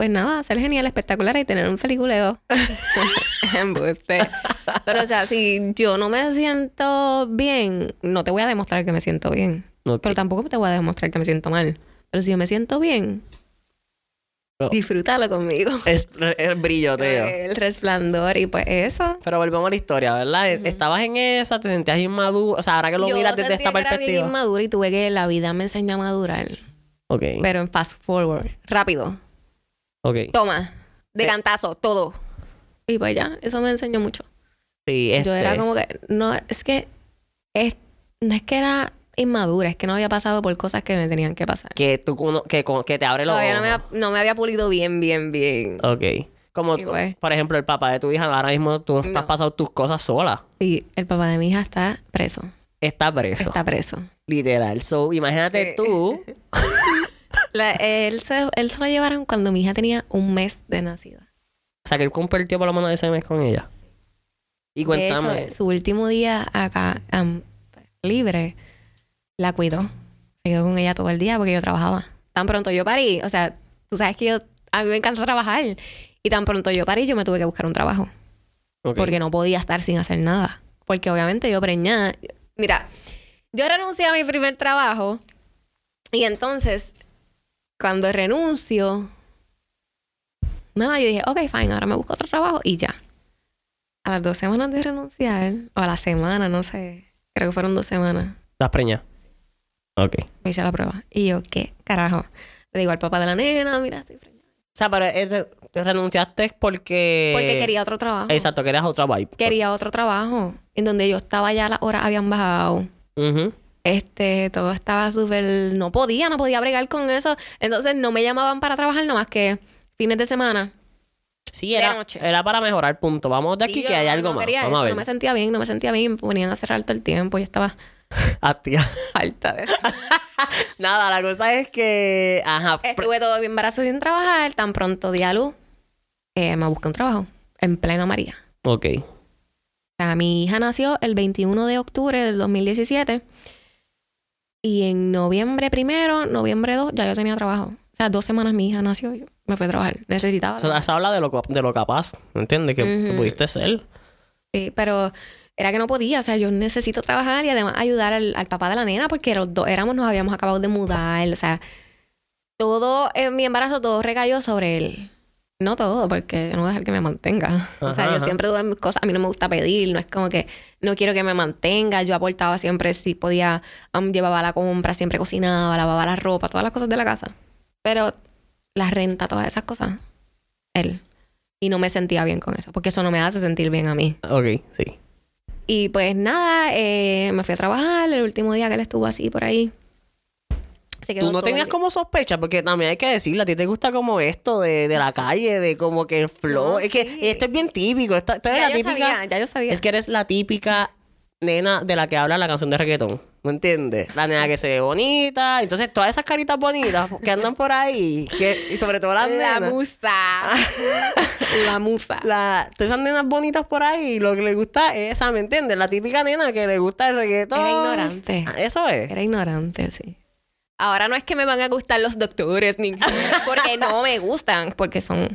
pues nada, ser genial, espectacular y tener un peliculeo. Embuste. Pero o sea, si yo no me siento bien, no te voy a demostrar que me siento bien. Okay. Pero tampoco te voy a demostrar que me siento mal. Pero si yo me siento bien, oh. disfrútalo conmigo. Es el brilloteo. El resplandor y pues eso. Pero volvemos a la historia, ¿verdad? Uh-huh. Estabas en esa, te sentías inmaduro. O sea, ahora que lo yo miras desde esta que perspectiva. Yo era bien inmadura y tuve que la vida me enseñó a madurar. Ok. Pero en fast forward. Rápido. Ok. Toma. De eh. cantazo. Todo. Y pues ya. Eso me enseñó mucho. Sí, este... Yo era como que... No, es que... Es, no es que era inmadura. Es que no había pasado por cosas que me tenían que pasar. Que tú... Que, que te abre los ojos. Todavía no me, no me había pulido bien, bien, bien. Ok. Como, tú, pues, por ejemplo, el papá de tu hija. Ahora mismo tú no. estás pasando tus cosas sola. Sí. El papá de mi hija está preso. Está preso. Está preso. Literal. So, imagínate sí. tú... La, él, se, él se lo llevaron cuando mi hija tenía un mes de nacida. O sea, que él compartió por lo menos ese mes con ella. Sí. Y cuéntame. De hecho, su último día acá, um, libre, la cuidó. Se quedó con ella todo el día porque yo trabajaba. Tan pronto yo parí, o sea, tú sabes que yo, a mí me encanta trabajar. Y tan pronto yo parí, yo me tuve que buscar un trabajo. Okay. Porque no podía estar sin hacer nada. Porque obviamente yo preñada. Mira, yo renuncié a mi primer trabajo. Y entonces... Cuando renuncio, nada, yo dije, ok, fine, ahora me busco otro trabajo y ya. A las dos semanas de renunciar, o a la semana, no sé, creo que fueron dos semanas. ¿Estás preñada? Ok. Me hice la prueba. Y yo, ¿qué carajo? Le digo al papá de la nena, mira, estoy preñada. O sea, pero eh, renunciaste porque... Porque quería otro trabajo. Exacto, querías otro vibe. Quería otro trabajo, en donde yo estaba ya, las horas habían bajado. Uh-huh. Este, todo estaba súper... No podía, no podía bregar con eso. Entonces, no me llamaban para trabajar nomás que fines de semana. Sí, era, era para mejorar, punto. Vamos de aquí sí, que hay algo no más. Vamos eso, a ver. No me sentía bien, no me sentía bien. Me ponían a cerrar todo el tiempo y estaba... Hostia. Falta de eso. Nada, la cosa es que... Ajá. Estuve todo mi embarazo sin trabajar. Tan pronto di a luz. Eh, me busqué un trabajo. En plena María. Ok. O sea, mi hija nació el veintiuno de octubre del dos mil diecisiete. Y en noviembre primero, noviembre dos, ya yo tenía trabajo. O sea, dos semanas mi hija nació y me fui a trabajar. Necesitaba. Eso, eso habla de lo, de lo capaz, ¿me entiendes? Que, uh-huh. que pudiste ser. Sí, pero era que no podía. O sea, yo necesito trabajar y además ayudar al, al papá de la nena porque los dos éramos, nos habíamos acabado de mudar. O sea, todo en mi embarazo, todo recayó sobre él. No todo, porque no voy a dejar que me mantenga. Ajá, o sea, yo ajá. siempre doy mis cosas. A mí no me gusta pedir. No es como que no quiero que me mantenga. Yo aportaba siempre si podía. Um, llevaba la compra, siempre cocinaba, lavaba la ropa, todas las cosas de la casa. Pero la renta, todas esas cosas, él. Y no me sentía bien con eso, porque eso no me hace sentir bien a mí. Ok, sí. Y pues nada, eh, me fui a trabajar el último día que él estuvo así por ahí. Tú no tenías como sospecha, porque también hay que decirlo, a ti te gusta como esto de, de la calle, de como que el flow. No, es sí. que esto es bien típico. Esta, esta ya eres la yo típica. Sabía, ya yo sabía. Es que eres la típica nena de la que habla la canción de reggaetón. ¿No entiendes? La nena que se ve bonita. Entonces, todas esas caritas bonitas que andan por ahí. Que, y sobre todo las la nenas. Musa. la musa. La, todas esas nenas bonitas por ahí, lo que le gusta es esa, ¿me entiendes? La típica nena que le gusta el reggaetón. Era ignorante. Eso es. Era ignorante, sí. Ahora no es que me van a gustar los doctores ni porque no me gustan, porque son...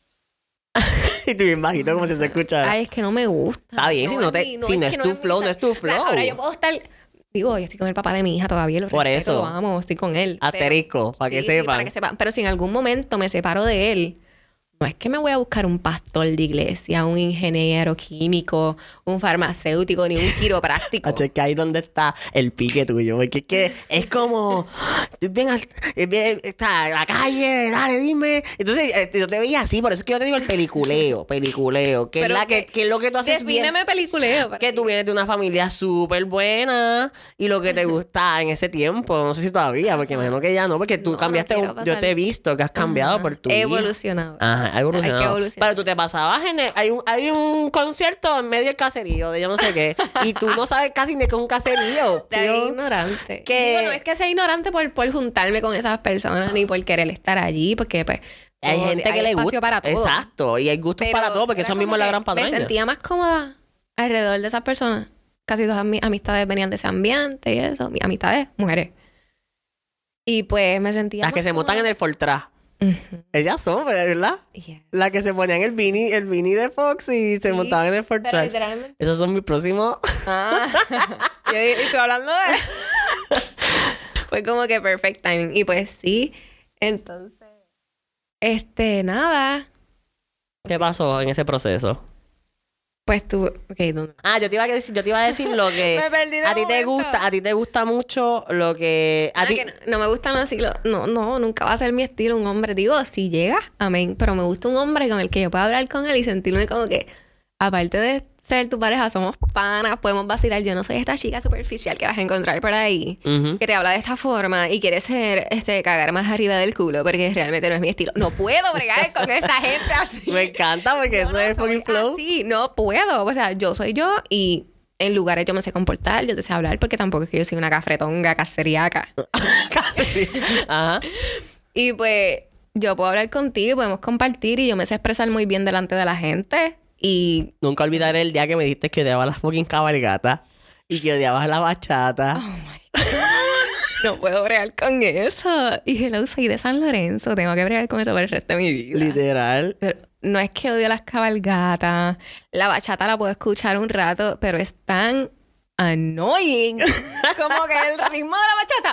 Y tú bien bajito como si se escuchara. Ay, es que no me gusta. Está bien, no, si no, te, no, si no es, es tu no flow, no es tu flow. O sea, ahora yo puedo estar... Digo, yo estoy con el papá de mi hija todavía, lo Por respeto, eso. lo amo, estoy con él. Asterisco, para que sí, sepan. Sí, para que sepan. Pero si en algún momento me separo de él, no es que me voy a buscar un pastor de iglesia, un ingeniero químico, un farmacéutico, ni un quiropráctico. Acho, es que ahí donde está el pique tuyo. Porque es que es como... Estoy bien... bien está en la calle, dale, dime. Entonces, yo te veía así. Por eso es que yo te digo el peliculeo. Peliculeo. Que es, la que, que es lo que tú haces bien. Defíneme peliculeo. Para que tú vienes de una familia súper buena. Y lo que te gusta en ese tiempo. No sé si todavía. Porque imagino que ya no. Porque tú no, cambiaste... No yo te he visto que has cambiado Ajá. por tu He vida. evolucionado. Ajá. Ha evolucionado. Hay que evolucionar. Pero tú te pasabas en el... Hay un, hay un concierto en medio del caserío de yo no sé qué. Y tú no sabes casi ni que es un caserío. Soy ignorante. Que... Digo, no es que sea ignorante por, por juntarme con esas personas ni por querer estar allí. Porque pues... Hay todo, gente hay que le gusta. Para todo. Exacto. Y hay gustos Pero para todo. Porque eso mismo es la gran patraña. Me sentía más cómoda alrededor de esas personas. Casi todas mis amistades venían de ese ambiente y eso. Mis amistades, mujeres. Y pues me sentía Las más que se cómoda. montan en el Fortran. Uh-huh. Ellas son, ¿verdad? Yes. La que se ponían el beanie, el beanie de Fox y se sí, montaban en el Ford Trucks. Esos son mis próximos. Ah. y, y estoy hablando de... Fue como que perfect timing. Y pues sí, entonces... Este, nada. ¿Qué pasó en ese proceso? Pues tú... Okay, ¿dónde? Ah, yo te iba a decir, yo te iba a decir lo que... me perdí de a ti momento. te gusta, a ti te gusta mucho lo que... A ah, ti... que no, no me gustan así, lo, no, no, nunca va a ser mi estilo un hombre. Digo, si llega, amén. Pero me gusta un hombre con el que yo pueda hablar con él y sentirme como que... Aparte de ser tu pareja, somos panas, podemos vacilar. Yo no soy esta chica superficial que vas a encontrar por ahí, uh-huh. que te habla de esta forma y quiere ser, este, cagar más arriba del culo, porque realmente no es mi estilo. No puedo bregar con esa gente así. Me encanta porque yo eso no es el fucking flow. Sí, no puedo. O sea, yo soy yo y en lugares yo me sé comportar, yo te sé hablar, porque tampoco es que yo soy una cafretonga caseriaca. Caseriaca. Ajá. Y pues, yo puedo hablar contigo, podemos compartir y yo me sé expresar muy bien delante de la gente. Y... Nunca olvidaré el día que me dijiste que odiabas las fucking cabalgatas y que odiabas la bachata. Oh my God. No puedo bregar con eso. Y hello, soy de San Lorenzo. Tengo que bregar con eso por el resto de mi vida. Literal. Pero no es que odio las cabalgatas. La bachata la puedo escuchar un rato, pero es tan annoying. Como que el ritmo de la bachata.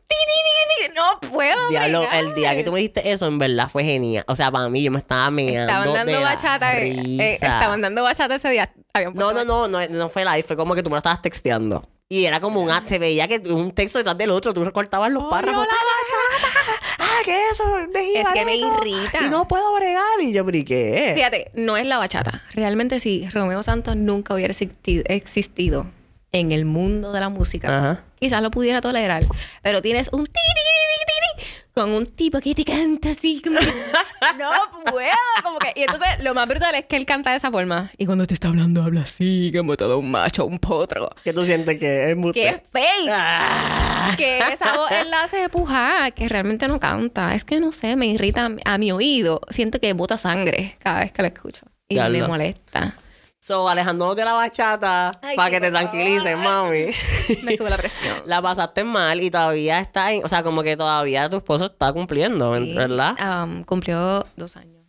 No puedo. Diablo, el día que tú me dijiste eso, en verdad fue genial. O sea, para mí, yo me estaba meando. Estaban dando de bachata. la Eh, estaban dando bachata ese día. No, no, no, no, no fue live. Fue como que tú me lo estabas texteando. Y era como un... Te veía que un texto detrás del otro. Tú recortabas los oh, párrafos. No, la bachata. Ah, ¿qué es eso? De es que me irrita. Y no puedo bregar. Y yo, ¿pero qué? Fíjate, no es la bachata. Realmente sí, Romeo Santos nunca hubiera existido en el mundo de la música. Ajá. Quizás lo pudiera tolerar. Pero tienes un tiri, tiri, tiri, con un tipo que te canta así como que... no puedo. Como que... Y entonces lo más brutal es que él canta de esa forma. Y cuando te está hablando, habla así, como todo un macho, un potro. Que tú sientes que es muy... Que es fake. Ah. Que esa voz él la hace pujar, que realmente no canta. Es que no sé, me irrita a mi oído. Siento que bota sangre cada vez que lo escucho. Y ya me lo. molesta. So, alejándonos de la bachata, para que te tranquilices, mami. Me sube la presión. La pasaste mal y todavía está en... O sea, como que todavía tu esposo está cumpliendo, sí. ¿verdad? Um, cumplió dos años.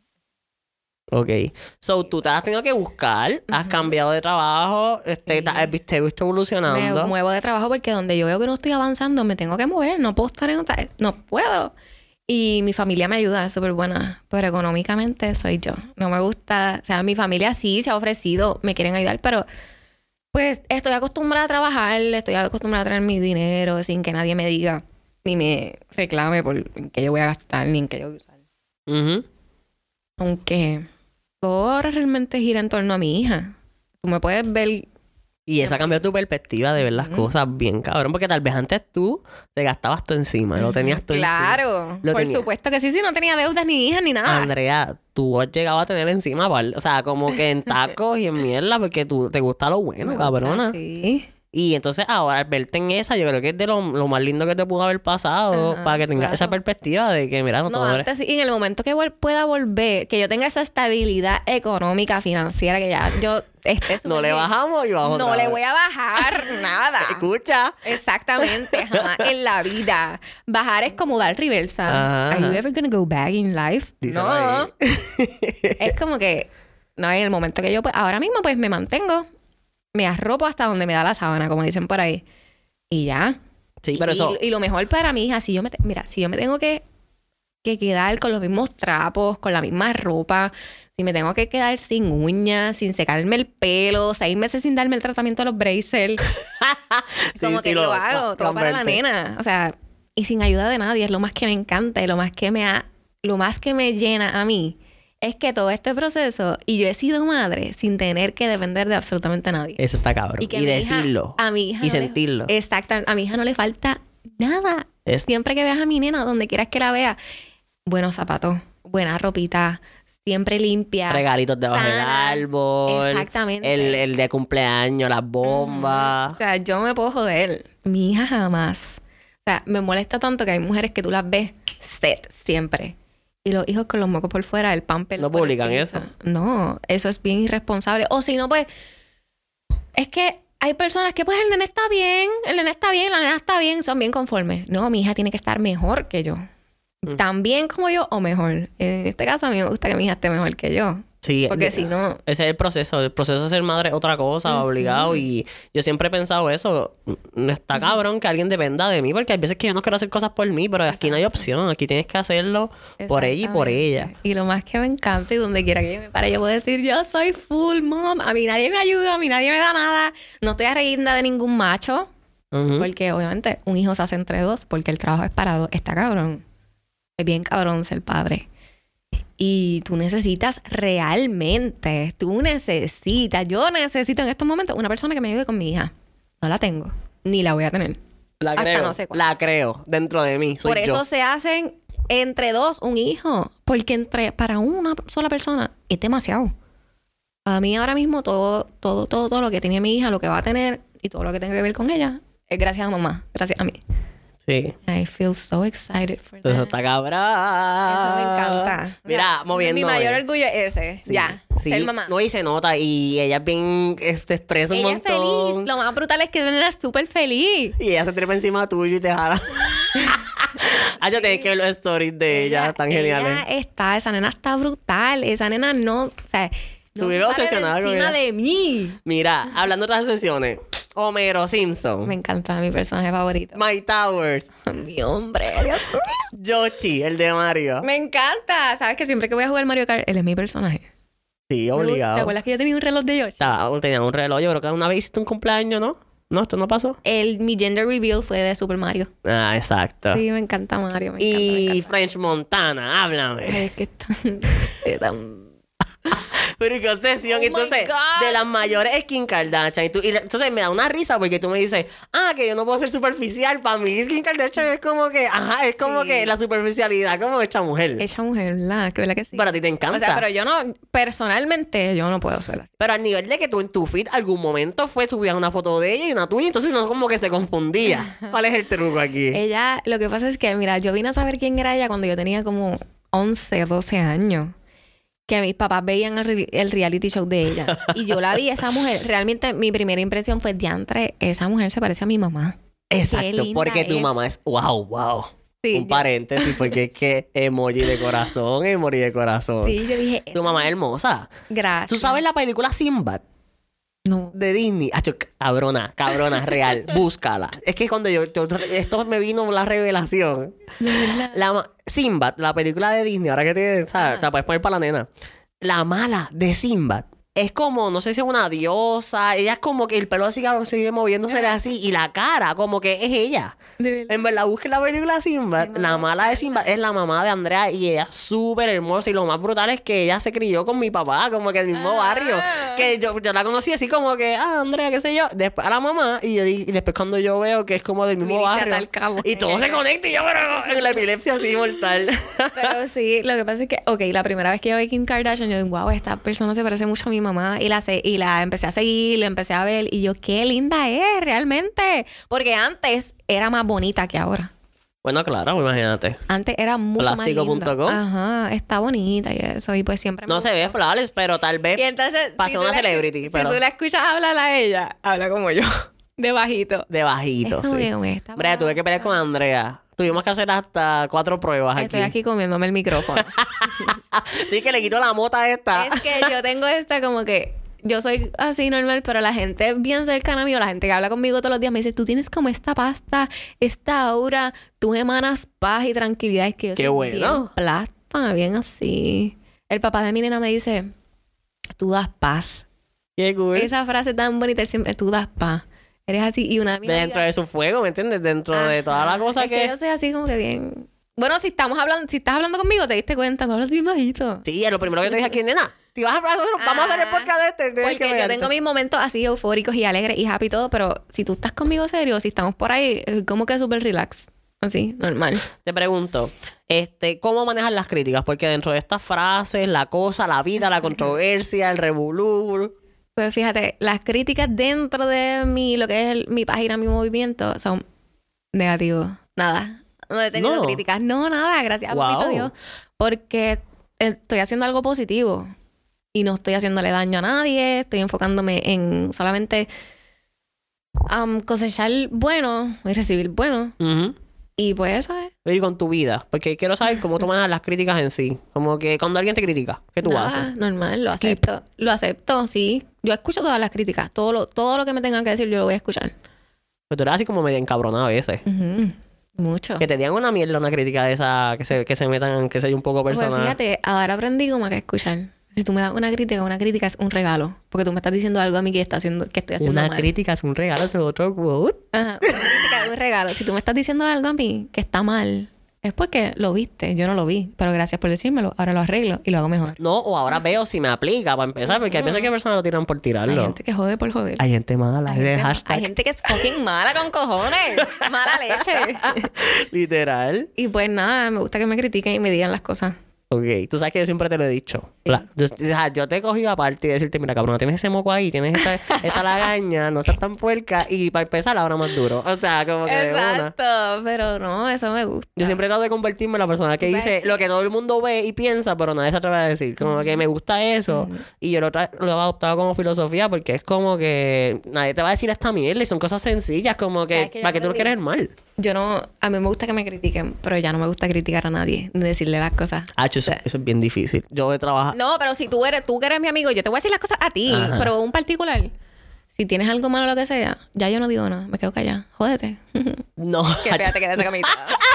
Ok. So, tú te has tenido que buscar, uh-huh. has cambiado de trabajo, este, sí. te, te he visto evolucionando. Me muevo de trabajo porque donde yo veo que no estoy avanzando, me tengo que mover. No puedo estar en... No puedo. Y mi familia me ayuda, es súper buena. Pero económicamente soy yo. No me gusta... O sea, mi familia sí se ha ofrecido, me quieren ayudar, pero... Pues estoy acostumbrada a trabajar, estoy acostumbrada a tener mi dinero sin que nadie me diga ni me reclame por en qué yo voy a gastar ni en qué yo voy a usar. Uh-huh. Aunque todo ahora realmente gira en torno a mi hija. Tú me puedes ver... Y eso ha cambiado tu perspectiva de ver las uh-huh. cosas bien, cabrón. Porque tal vez antes tú te gastabas todo encima. Lo tenías todo claro, encima. Claro. Por tenías. Supuesto que sí, sí. No tenía deudas ni hijas ni nada. Andrea, tú has llegado a tener encima, o sea, como que en tacos y en mierda. Porque tú te gusta lo bueno, me cabrona. Gusta, sí. Y entonces ahora al verte en esa, yo creo que es de lo, lo más lindo que te pudo haber pasado. Ajá, para que tengas claro. esa perspectiva de que, mira, no, no todo antes sí, y en el momento que vol- pueda volver, que yo tenga esa estabilidad económica, financiera, que ya yo esté súper no le bajamos y vamos No otra le vez. voy a bajar nada. Escucha. Exactamente. Jamás en la vida. Bajar es como dar reversa. Ajá, Are you ever gonna go back in life? Díselo no. ahí. Es como que, no, en el momento que yo, pues, ahora mismo, pues, me mantengo. Me arropo hasta donde me da la sábana, como dicen por ahí. Y ya. Sí, pero y, eso... Y, y lo mejor para mí, si yo me... Te- mira, si yo me tengo que, que quedar con los mismos trapos, con la misma ropa, si me tengo que quedar sin uñas, sin secarme el pelo, seis meses sin darme el tratamiento de los braces, sí, como sí, que lo, lo hago, lo, todo para la nena. O sea, y sin ayuda de nadie, es lo más que me encanta y lo más que me ha, lo más que me llena a mí. Es que todo este proceso, y yo he sido madre sin tener que depender de absolutamente nadie. Eso está cabrón. Y, que y a decirlo. Hija, a mi hija y no sentirlo. Le, exacto. A mi hija no le falta nada. Es... Siempre que veas a mi nena, donde quieras que la vea, buenos zapatos, buena ropita, siempre limpia. Regalitos debajo del árbol. Exactamente. El, el de cumpleaños, las bombas. Mm, o sea, yo me puedo joder. Mi hija jamás. O sea, me molesta tanto que hay mujeres que tú las ves set siempre. Y los hijos con los mocos por fuera, el pamper. ¿No publican eso? No, eso es bien irresponsable. O si no, pues... Es que hay personas que, pues, el nene está bien, el nene está bien, la nena está bien, son bien conformes. No, mi hija tiene que estar mejor que yo. Mm. tan bien como yo o mejor. En este caso, a mí me gusta que mi hija esté mejor que yo. Sí, Porque de- si no... ese es el proceso. El proceso de ser madre es otra cosa, Ujú. obligado. Y yo siempre he pensado eso. No está cabrón que alguien dependa de mí, porque hay veces que yo no quiero hacer cosas por mí, pero aquí no hay opción. Aquí tienes que hacerlo por ella y por ella. Exactamente. Y lo más que me encanta y donde quiera que yo me pare, yo puedo decir, yo soy full mom. A mí nadie me ayuda, a mí nadie me da nada. No estoy arreguinda de ningún macho. Ujú. Porque obviamente un hijo se hace entre dos porque el trabajo es para dos. Está cabrón. Es bien cabrón ser padre. Y tú necesitas realmente, tú necesitas, yo necesito en estos momentos una persona que me ayude con mi hija. No la tengo, ni la voy a tener. La Hasta creo. no sé cuándo. la creo. Dentro de mí. Soy Por eso yo. se hacen entre dos un hijo. Porque entre para una sola persona es demasiado. A mí ahora mismo todo, todo, todo, todo lo que tenía mi hija, lo que va a tener y todo lo que tenga que ver con ella, es gracias a mamá, gracias a mí. Sí. I feel so excited for that. Eso está cabrón. Eso me encanta. Mira, O sea, moviéndome. Mi mayor orgullo es ese. Sí, Ya. sí. Ser mamá. No, y se nota. Y ella es bien... Este, expresa un Ella es montón. feliz. Lo más brutal es que ella era súper feliz. Y ella se trepa encima tuyo y te jala. Ah, yo tengo que ver los stories de ella. Tan geniales. Ella está... Esa nena está brutal. Esa nena no... O sea... No Tú se vives sale de obsesionada con encima ella. de mí. Mira, hablando de otras sesiones. Homero Simpson. Me encanta. Mi personaje favorito. Mike Towers. Mi hombre. Dios mío. Yoshi, el de Mario. Me encanta. ¿Sabes que siempre que voy a jugar Mario Kart, él es mi personaje? Sí, obligado. ¿Te acuerdas que yo tenía un reloj de Yoshi? Estaba- tenía un reloj. Yo creo que una vez hiciste un cumpleaños, ¿no? No, esto no pasó. El, mi gender reveal fue de Super Mario. Ah, exacto. Sí, me encanta Mario. Me encanta, me y encanta. French Montana, háblame. Ay, es que es tan... es tan- Pero qué obsesión. Oh my Entonces, God. de las mayores es Kim Kardashian. Y tú, y la- entonces me da una risa porque tú me dices, ah, que yo no puedo ser superficial. Para mí, Kim Kardashian es como que, ajá, es como Sí. que la superficialidad, como hecha mujer. Hecha mujer, ¿verdad? Que verdad que sí. Pero a ti te encanta. O sea, pero yo no... Personalmente, yo no puedo ser así. Pero al nivel de que tú en tu feed algún momento fue subías una foto de ella y una tuya, entonces uno como que se confundía. ¿Cuál es el truco aquí? Ella... Lo que pasa es que, mira, yo vine a saber quién era ella cuando yo tenía como once, doce años. Que mis papás veían el, re- el reality show de ella. Y yo la vi, esa mujer. Realmente, mi primera impresión fue, diantre, esa mujer se parece a mi mamá. Exacto, linda porque tu es. mamá es wow, wow. Sí, Un yo- paréntesis, porque es que emoji de corazón, emoji de corazón. Sí, yo dije... Tu mamá es hermosa. Gracias. ¿Tú sabes la película Sinbad No. de Disney? Acho, cabrona, cabrona, real. Búscala. Es que cuando yo, yo- esto me vino la revelación. La ma- Sinbad, la película de Disney, ahora que te, ¿sabes? Ah. Te la puedes poner para la nena. La mala de Sinbad es como, no sé si es una diosa. Ella es como que el pelo sigue, sigue moviéndose así y la cara como que es ella. De verdad. En verdad, busque la película Sinbad. Ay, no, La no, mala de Sinbad es la mamá de Andrea y ella es súper hermosa. Y lo más brutal es que ella se crió con mi papá, como que en el mismo Ah. barrio. Que yo, yo la conocí así como que, ah, Andrea, qué sé yo. Después a la mamá y, yo, di- y después cuando yo veo que es como del mismo Viniste a barrio. tal cabo. Y todo se conecta y yo, pero en la epilepsia así mortal. Pero sí, lo que pasa es que, ok, la primera vez que yo vi Kim Kardashian, yo digo, wow, esta persona se parece mucho a mi mamá. Y la, se- y la empecé a seguir, la empecé a ver. Y yo, qué linda es, realmente. Porque antes era más bonita que ahora. Bueno, claro, imagínate. Antes era mucho Plástico más punto linda. com. Ajá, está bonita y eso. Y pues siempre me No se ve flawless, pero tal vez Y entonces, pasó si tú una la celebrity, escuch- pero- Si tú la escuchas hablar a ella, habla como yo. De bajito. de bajito, Es como sí. que, "Güey, esta Hombre, tuve que pelear con Andrea. Tuvimos que hacer hasta cuatro pruebas aquí. Estoy aquí comiéndome el micrófono. Dije que le quito la mota a esta. Es que yo tengo esta como que... Yo soy así normal, pero la gente bien cercana a mí, o la gente que habla conmigo todos los días, me dice, tú tienes como esta pasta, esta aura, tú emanas paz y tranquilidad. Es que yo Qué soy bueno. bien plasta, bien así. El papá de mi nena me dice, tú das paz. Qué cool. Esa frase tan bonita, él siempre, tú das paz. Eres así. Y una de mis Dentro amigas- de su fuego, ¿me entiendes? Dentro de toda la Ajá. cosa es que... yo soy así como que bien... Bueno, si estamos hablando, si estás hablando conmigo, te diste cuenta, no hablas bien bajito. Sí, es lo primero que te dije aquí, nena. Si vas a hablar, vamos a hacer el Ah, podcast de este. tienes que Porque yo pegarte. tengo mis momentos así eufóricos y alegres y happy y todo, pero si tú estás conmigo serio, si estamos por ahí, eh, como que súper relax. Así, normal. Te pregunto, este, ¿cómo manejas las críticas? Porque dentro de estas frases, la cosa, la vida, la controversia, el revolú... Pues fíjate, las críticas dentro de mi, lo que es el- mi página, mi movimiento, son negativos. Nada. No he tenido No. críticas. No, nada. Gracias a Wow. papito Dios. Porque estoy haciendo algo positivo. Y no estoy haciéndole daño a nadie. Estoy enfocándome en solamente um, cosechar bueno y recibir bueno. Ujú. Y pues eso es. Y con tu vida. Porque quiero saber cómo tú manejas las críticas en sí. Como que cuando alguien te critica, ¿qué tú Nada, haces? normal, lo Skip. acepto. Lo acepto, sí. Yo escucho todas las críticas. Todo lo, todo lo que me tengan que decir, yo lo voy a escuchar. Pero tú eres así como medio encabronada a veces. Ujú. Mucho. Que te digan una mierda, una crítica de esa, que se, que se metan, que sea un poco Pues personal. fíjate, ahora aprendí como que escuchar. Si tú me das una crítica, una crítica es un regalo. Porque tú me estás diciendo algo a mí que, está haciendo, que estoy haciendo Una mal. crítica es un regalo, ese es otro quote. Ajá, una crítica es un regalo. Si tú me estás diciendo algo a mí que está mal, es porque lo viste. Yo no lo vi. Pero gracias por decírmelo. Ahora lo arreglo y lo hago mejor. No, o ahora veo si me aplica para empezar, porque hay veces que personas lo tiran por tirarlo. Hay gente que jode por joder. Hay gente mala, Hay hay de gente, hashtag. hay gente que es fucking mala con cojones. Mala leche. Literal. Y pues nada, me gusta que me critiquen y me digan las cosas. Ok, tú sabes que yo siempre te lo he dicho. La- yo, o sea, yo te he cogido aparte y decirte, mira, cabrón, tienes ese moco ahí, tienes esta, esta lagaña, no seas tan puerca, y para empezar ahora más duro. O sea, como que de una. Exacto, pero no, eso me gusta. Yo siempre trato de convertirme en la persona que ¿Sabes dice qué? lo que todo el mundo ve y piensa, pero nadie se atreve a decir. Como que me gusta eso. Y yo lo, tra- lo he adoptado como filosofía porque es como que nadie te va a decir esta mierda y son cosas sencillas, como que, ¿Sabes qué yo ¿para qué tú lo aprendí? quieres mal? Yo no, a mí me gusta que me critiquen, pero ya no me gusta criticar a nadie, ni decirle las cosas. Ah, eso, eso es bien difícil. Yo he trabajado... No, pero si tú eres, tú que eres mi amigo, yo te voy a decir las cosas a ti, Ajá. pero un particular. Si tienes algo malo o lo que sea, ya yo no digo nada, me quedo callada. Jódete. No, Qué fea te queda esa camita.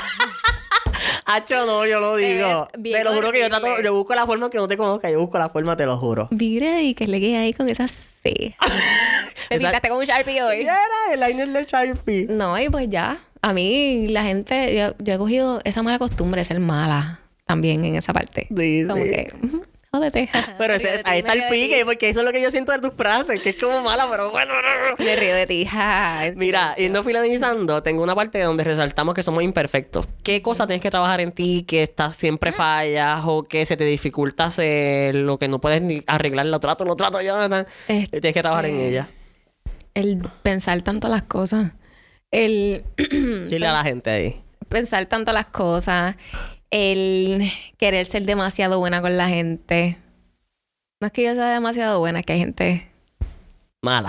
Hacho, no, yo lo Te digo. ves bien Te lo juro que yo trato, horrible. yo busco la forma que no te conozca, yo busco la forma, te lo juro. Mire, y que le quede ahí con esa C. Te Esa- pintaste con un Sharpie hoy. Y era el liner de Sharpie. No, y pues ya. A mí, la gente, yo, yo he cogido esa mala costumbre de ser mala también en esa parte. Sí, Como sí. que, ujú, jódete. Pero Me ese- río de ti, ahí me está el río de ti. pique, porque eso es lo que yo siento de tus frases, que es como mala, pero bueno. Me río de ti. ja, en Mira, silencio. yendo finalizando, tengo una parte donde resaltamos que somos imperfectos. ¿Qué cosa tienes que trabajar en ti que estás siempre fallas o que se te dificulta hacer lo que no puedes ni arreglar? Lo trato, lo trato, Jonathan. Este, Tienes que trabajar en ella. El pensar tanto las cosas. El Dile a la gente ahí. pensar tanto las cosas. El querer ser demasiado buena con la gente. No es que yo sea demasiado buena, es que hay gente... Mala.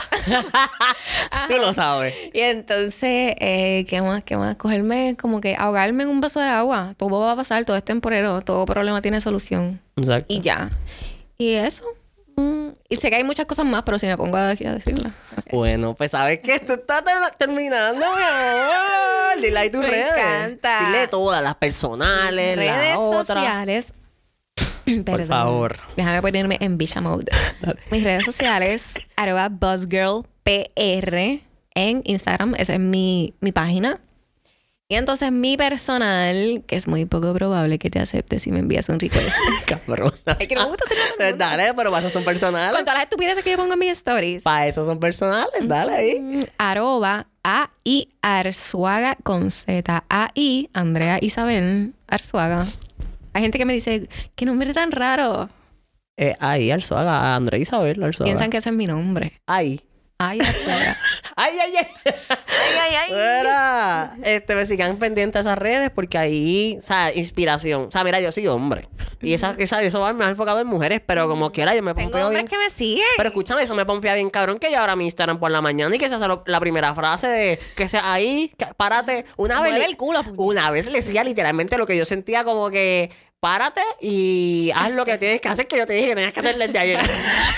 Tú lo sabes. Y entonces, eh, ¿qué más? ¿Qué más? Cogerme, como que ahogarme en un vaso de agua. Todo va a pasar, todo es temporero, todo problema tiene solución. Exacto. Y ya. Y eso. Mm, y sé que hay muchas cosas más, pero si me pongo aquí a decirlas. ok. Bueno, pues sabes que esto está ter- terminando, mi amor. Dile ahí tus Me redes. encanta. Dile todas, las personales, Redes las otras. sociales. Por Perdón. favor. Déjame ponerme en bicha mode. Mis redes sociales, arroba buzzgirlpr en Instagram. Esa es mi, mi página. Y entonces mi personal, que es muy poco probable que te acepte si me envías un request. Cabrón. Es que no me gusta tener todo el mundo. Dale, pero para eso son personales. Con todas las estupideces que yo pongo en mis stories. Para eso son personales. Dale ahí. Mm, Arroba A I Arzuaga con Z. A I Andrea Isabel Arzuaga. Hay gente que me dice, ¿qué nombre tan raro? Eh, ahí, Arzuaga. A André Isabel, Arzuaga. Piensan que ese es mi nombre. Ahí. Ay, Arzuaga. ¡Ay, ay, ay! ay, ay, ay. Mira, este, me sigan pendientes a esas redes porque ahí, o sea, inspiración. O sea, mira, yo soy hombre. Y esa, esa, eso va más enfocado en mujeres, pero como quiera, yo me Tengo pompeo hombres bien. que me siguen. Pero escúchame, eso me pompea bien cabrón que yo ahora mi Instagram por la mañana y que esa sea lo- la primera frase de que sea ahí, que- párate. Una vez, Mueve le- el culo, puñeta. una vez le decía literalmente lo que yo sentía como que párate y haz lo que tienes que hacer, que yo te dije que tenías que hacer desde ayer.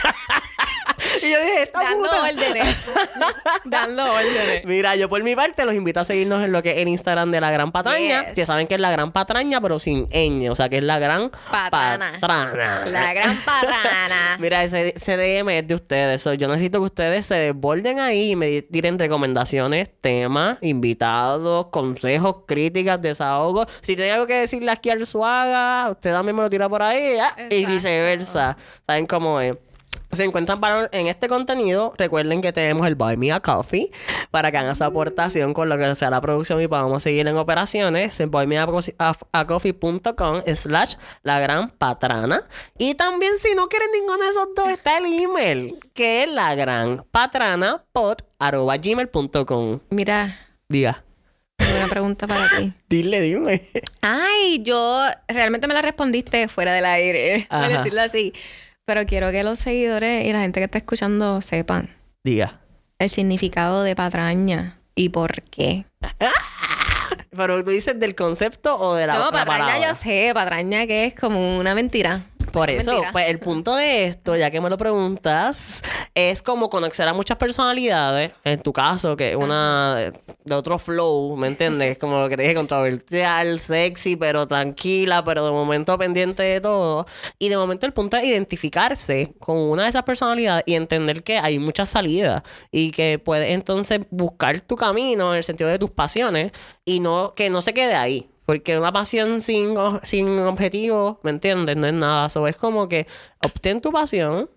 Y yo dije, esta Dando puta. órdenes. Dando órdenes. Mira, yo por mi parte los invito a seguirnos en lo que es el Instagram de La Gran Patraña. Yes. Que saben que es La Gran Patraña, pero sin ñ. O sea, que es La Gran Patrana. Patrana. La gran patrana. Mira, ese, ese D M es de ustedes. So, yo necesito que ustedes se desborden ahí y me di- tiren recomendaciones, temas, invitados, consejos, críticas, desahogos. Si tienen algo que decirle aquí al Suaga, usted también me lo tira por ahí. ¿ya? Y Exacto. viceversa. ¿Saben cómo es? Se encuentran para, en este contenido. Recuerden que tenemos el Buy Me a Coffee para que hagan su aportación con lo que sea la producción y podamos seguir en operaciones. En buymeacoffee.com slash la gran patrana. Y también, si no quieren ninguno de esos dos, está el email, que es la gran patrana pod arroba gmail punto com. Mira, Diga. tengo una pregunta para ti. Dile, dime. Ay, yo realmente me la respondiste fuera del aire, por Ajá. decirlo así. Pero quiero que los seguidores y la gente que está escuchando sepan Diga. el significado de patraña y por qué. Pero tú dices del concepto o de la, no, la patraña palabra. yo sé, patraña que es como una mentira. Por Una eso, mentira. pues el punto de esto, ya que me lo preguntas, es como conocer a muchas personalidades. En tu caso, que es una de, de otro flow, ¿me entiendes? Como lo que te dije, controversial, sexy, pero tranquila, pero de momento pendiente de todo. Y de momento el punto es identificarse con una de esas personalidades y entender que hay muchas salidas y que puedes entonces buscar tu camino en el sentido de tus pasiones y no que no se quede ahí. Porque una pasión sin, o- sin objetivo, ¿me entiendes? No es nada. So, es como que obtén tu pasión,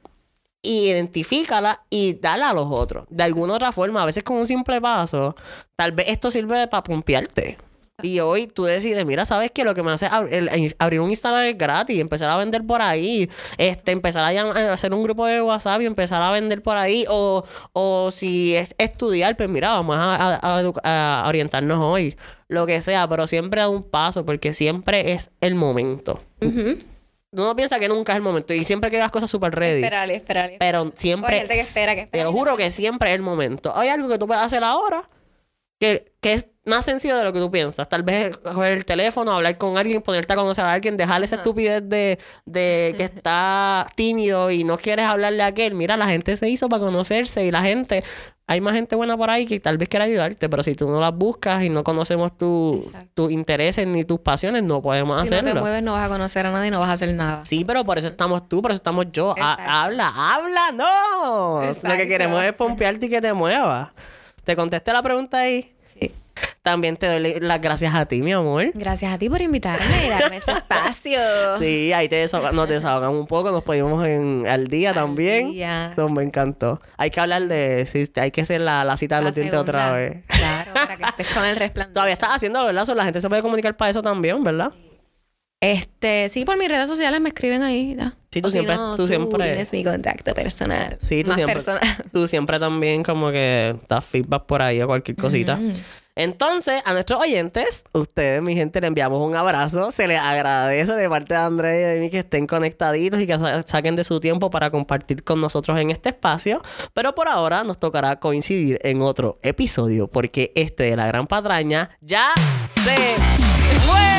y identifícala y dala a los otros. De alguna otra forma, a veces con un simple paso, tal vez esto sirve para pompearte. Y hoy tú decides, mira, ¿sabes qué? Lo que me hace ab- el- el- abrir un Instagram es gratis, empezar a vender por ahí, este, empezar a, llam- a hacer un grupo de WhatsApp y empezar a vender por ahí, o, o si es estudiar, pues mira, vamos a, a- a edu- a orientarnos hoy, lo que sea, pero siempre da un paso, porque siempre es el momento. Ujú. Uno piensa que nunca es el momento y siempre que las cosas súper ready. Esperarle, esperarle. Pero siempre... Hay gente que espera, que espera. Te lo juro que siempre es el momento. Hay algo que tú puedes hacer ahora que, que es más sencillo de lo que tú piensas. Tal vez coger el teléfono, hablar con alguien, ponerte a conocer a alguien, dejarle esa Ajá. estupidez de, de que está tímido y no quieres hablarle a aquel. Mira, la gente se hizo para conocerse y la gente... Hay más gente buena por ahí que tal vez quiera ayudarte, pero si tú no las buscas y no conocemos tu- Exacto. tus intereses ni tus pasiones, no podemos Si no hacerlo. te mueves, no vas a conocer a nadie, no vas a hacer nada. Sí, pero por eso estamos tú, por eso estamos yo. Ha- Exacto. habla, habla, no. Lo que Exacto. queremos es pompearte y que te muevas. ¿Te contesté la pregunta ahí? Sí. También te doy las gracias a ti, mi amor. Gracias a ti por invitarme y darme este espacio. Sí, ahí te desahoga- nos desahogamos un poco, nos ponemos en, al día Al también. día. Eso me encantó. Hay que hablar de... Sí, hay que hacer la, la cita de La los dientes otra segunda. vez. Claro, para que estés con el resplandor. Todavía estás haciendo, ¿verdad? So, la gente se puede comunicar para eso también, ¿verdad? Este, sí, por mis redes sociales me escriben ahí. ¿no? Sí, tú O si siempre- no, tú siempre- tienes mi contacto personal. Sí, tú Más siempre... personal. Tú siempre también como que das feedback por ahí o cualquier cosita. Ujú. Entonces, a nuestros oyentes, ustedes, mi gente, le enviamos un abrazo. Se les agradece de parte de Andrea y de mí que estén conectaditos y que sa- saquen de su tiempo para compartir con nosotros en este espacio. Pero por ahora nos tocará coincidir en otro episodio porque este de La Gran Patraña ya se fue.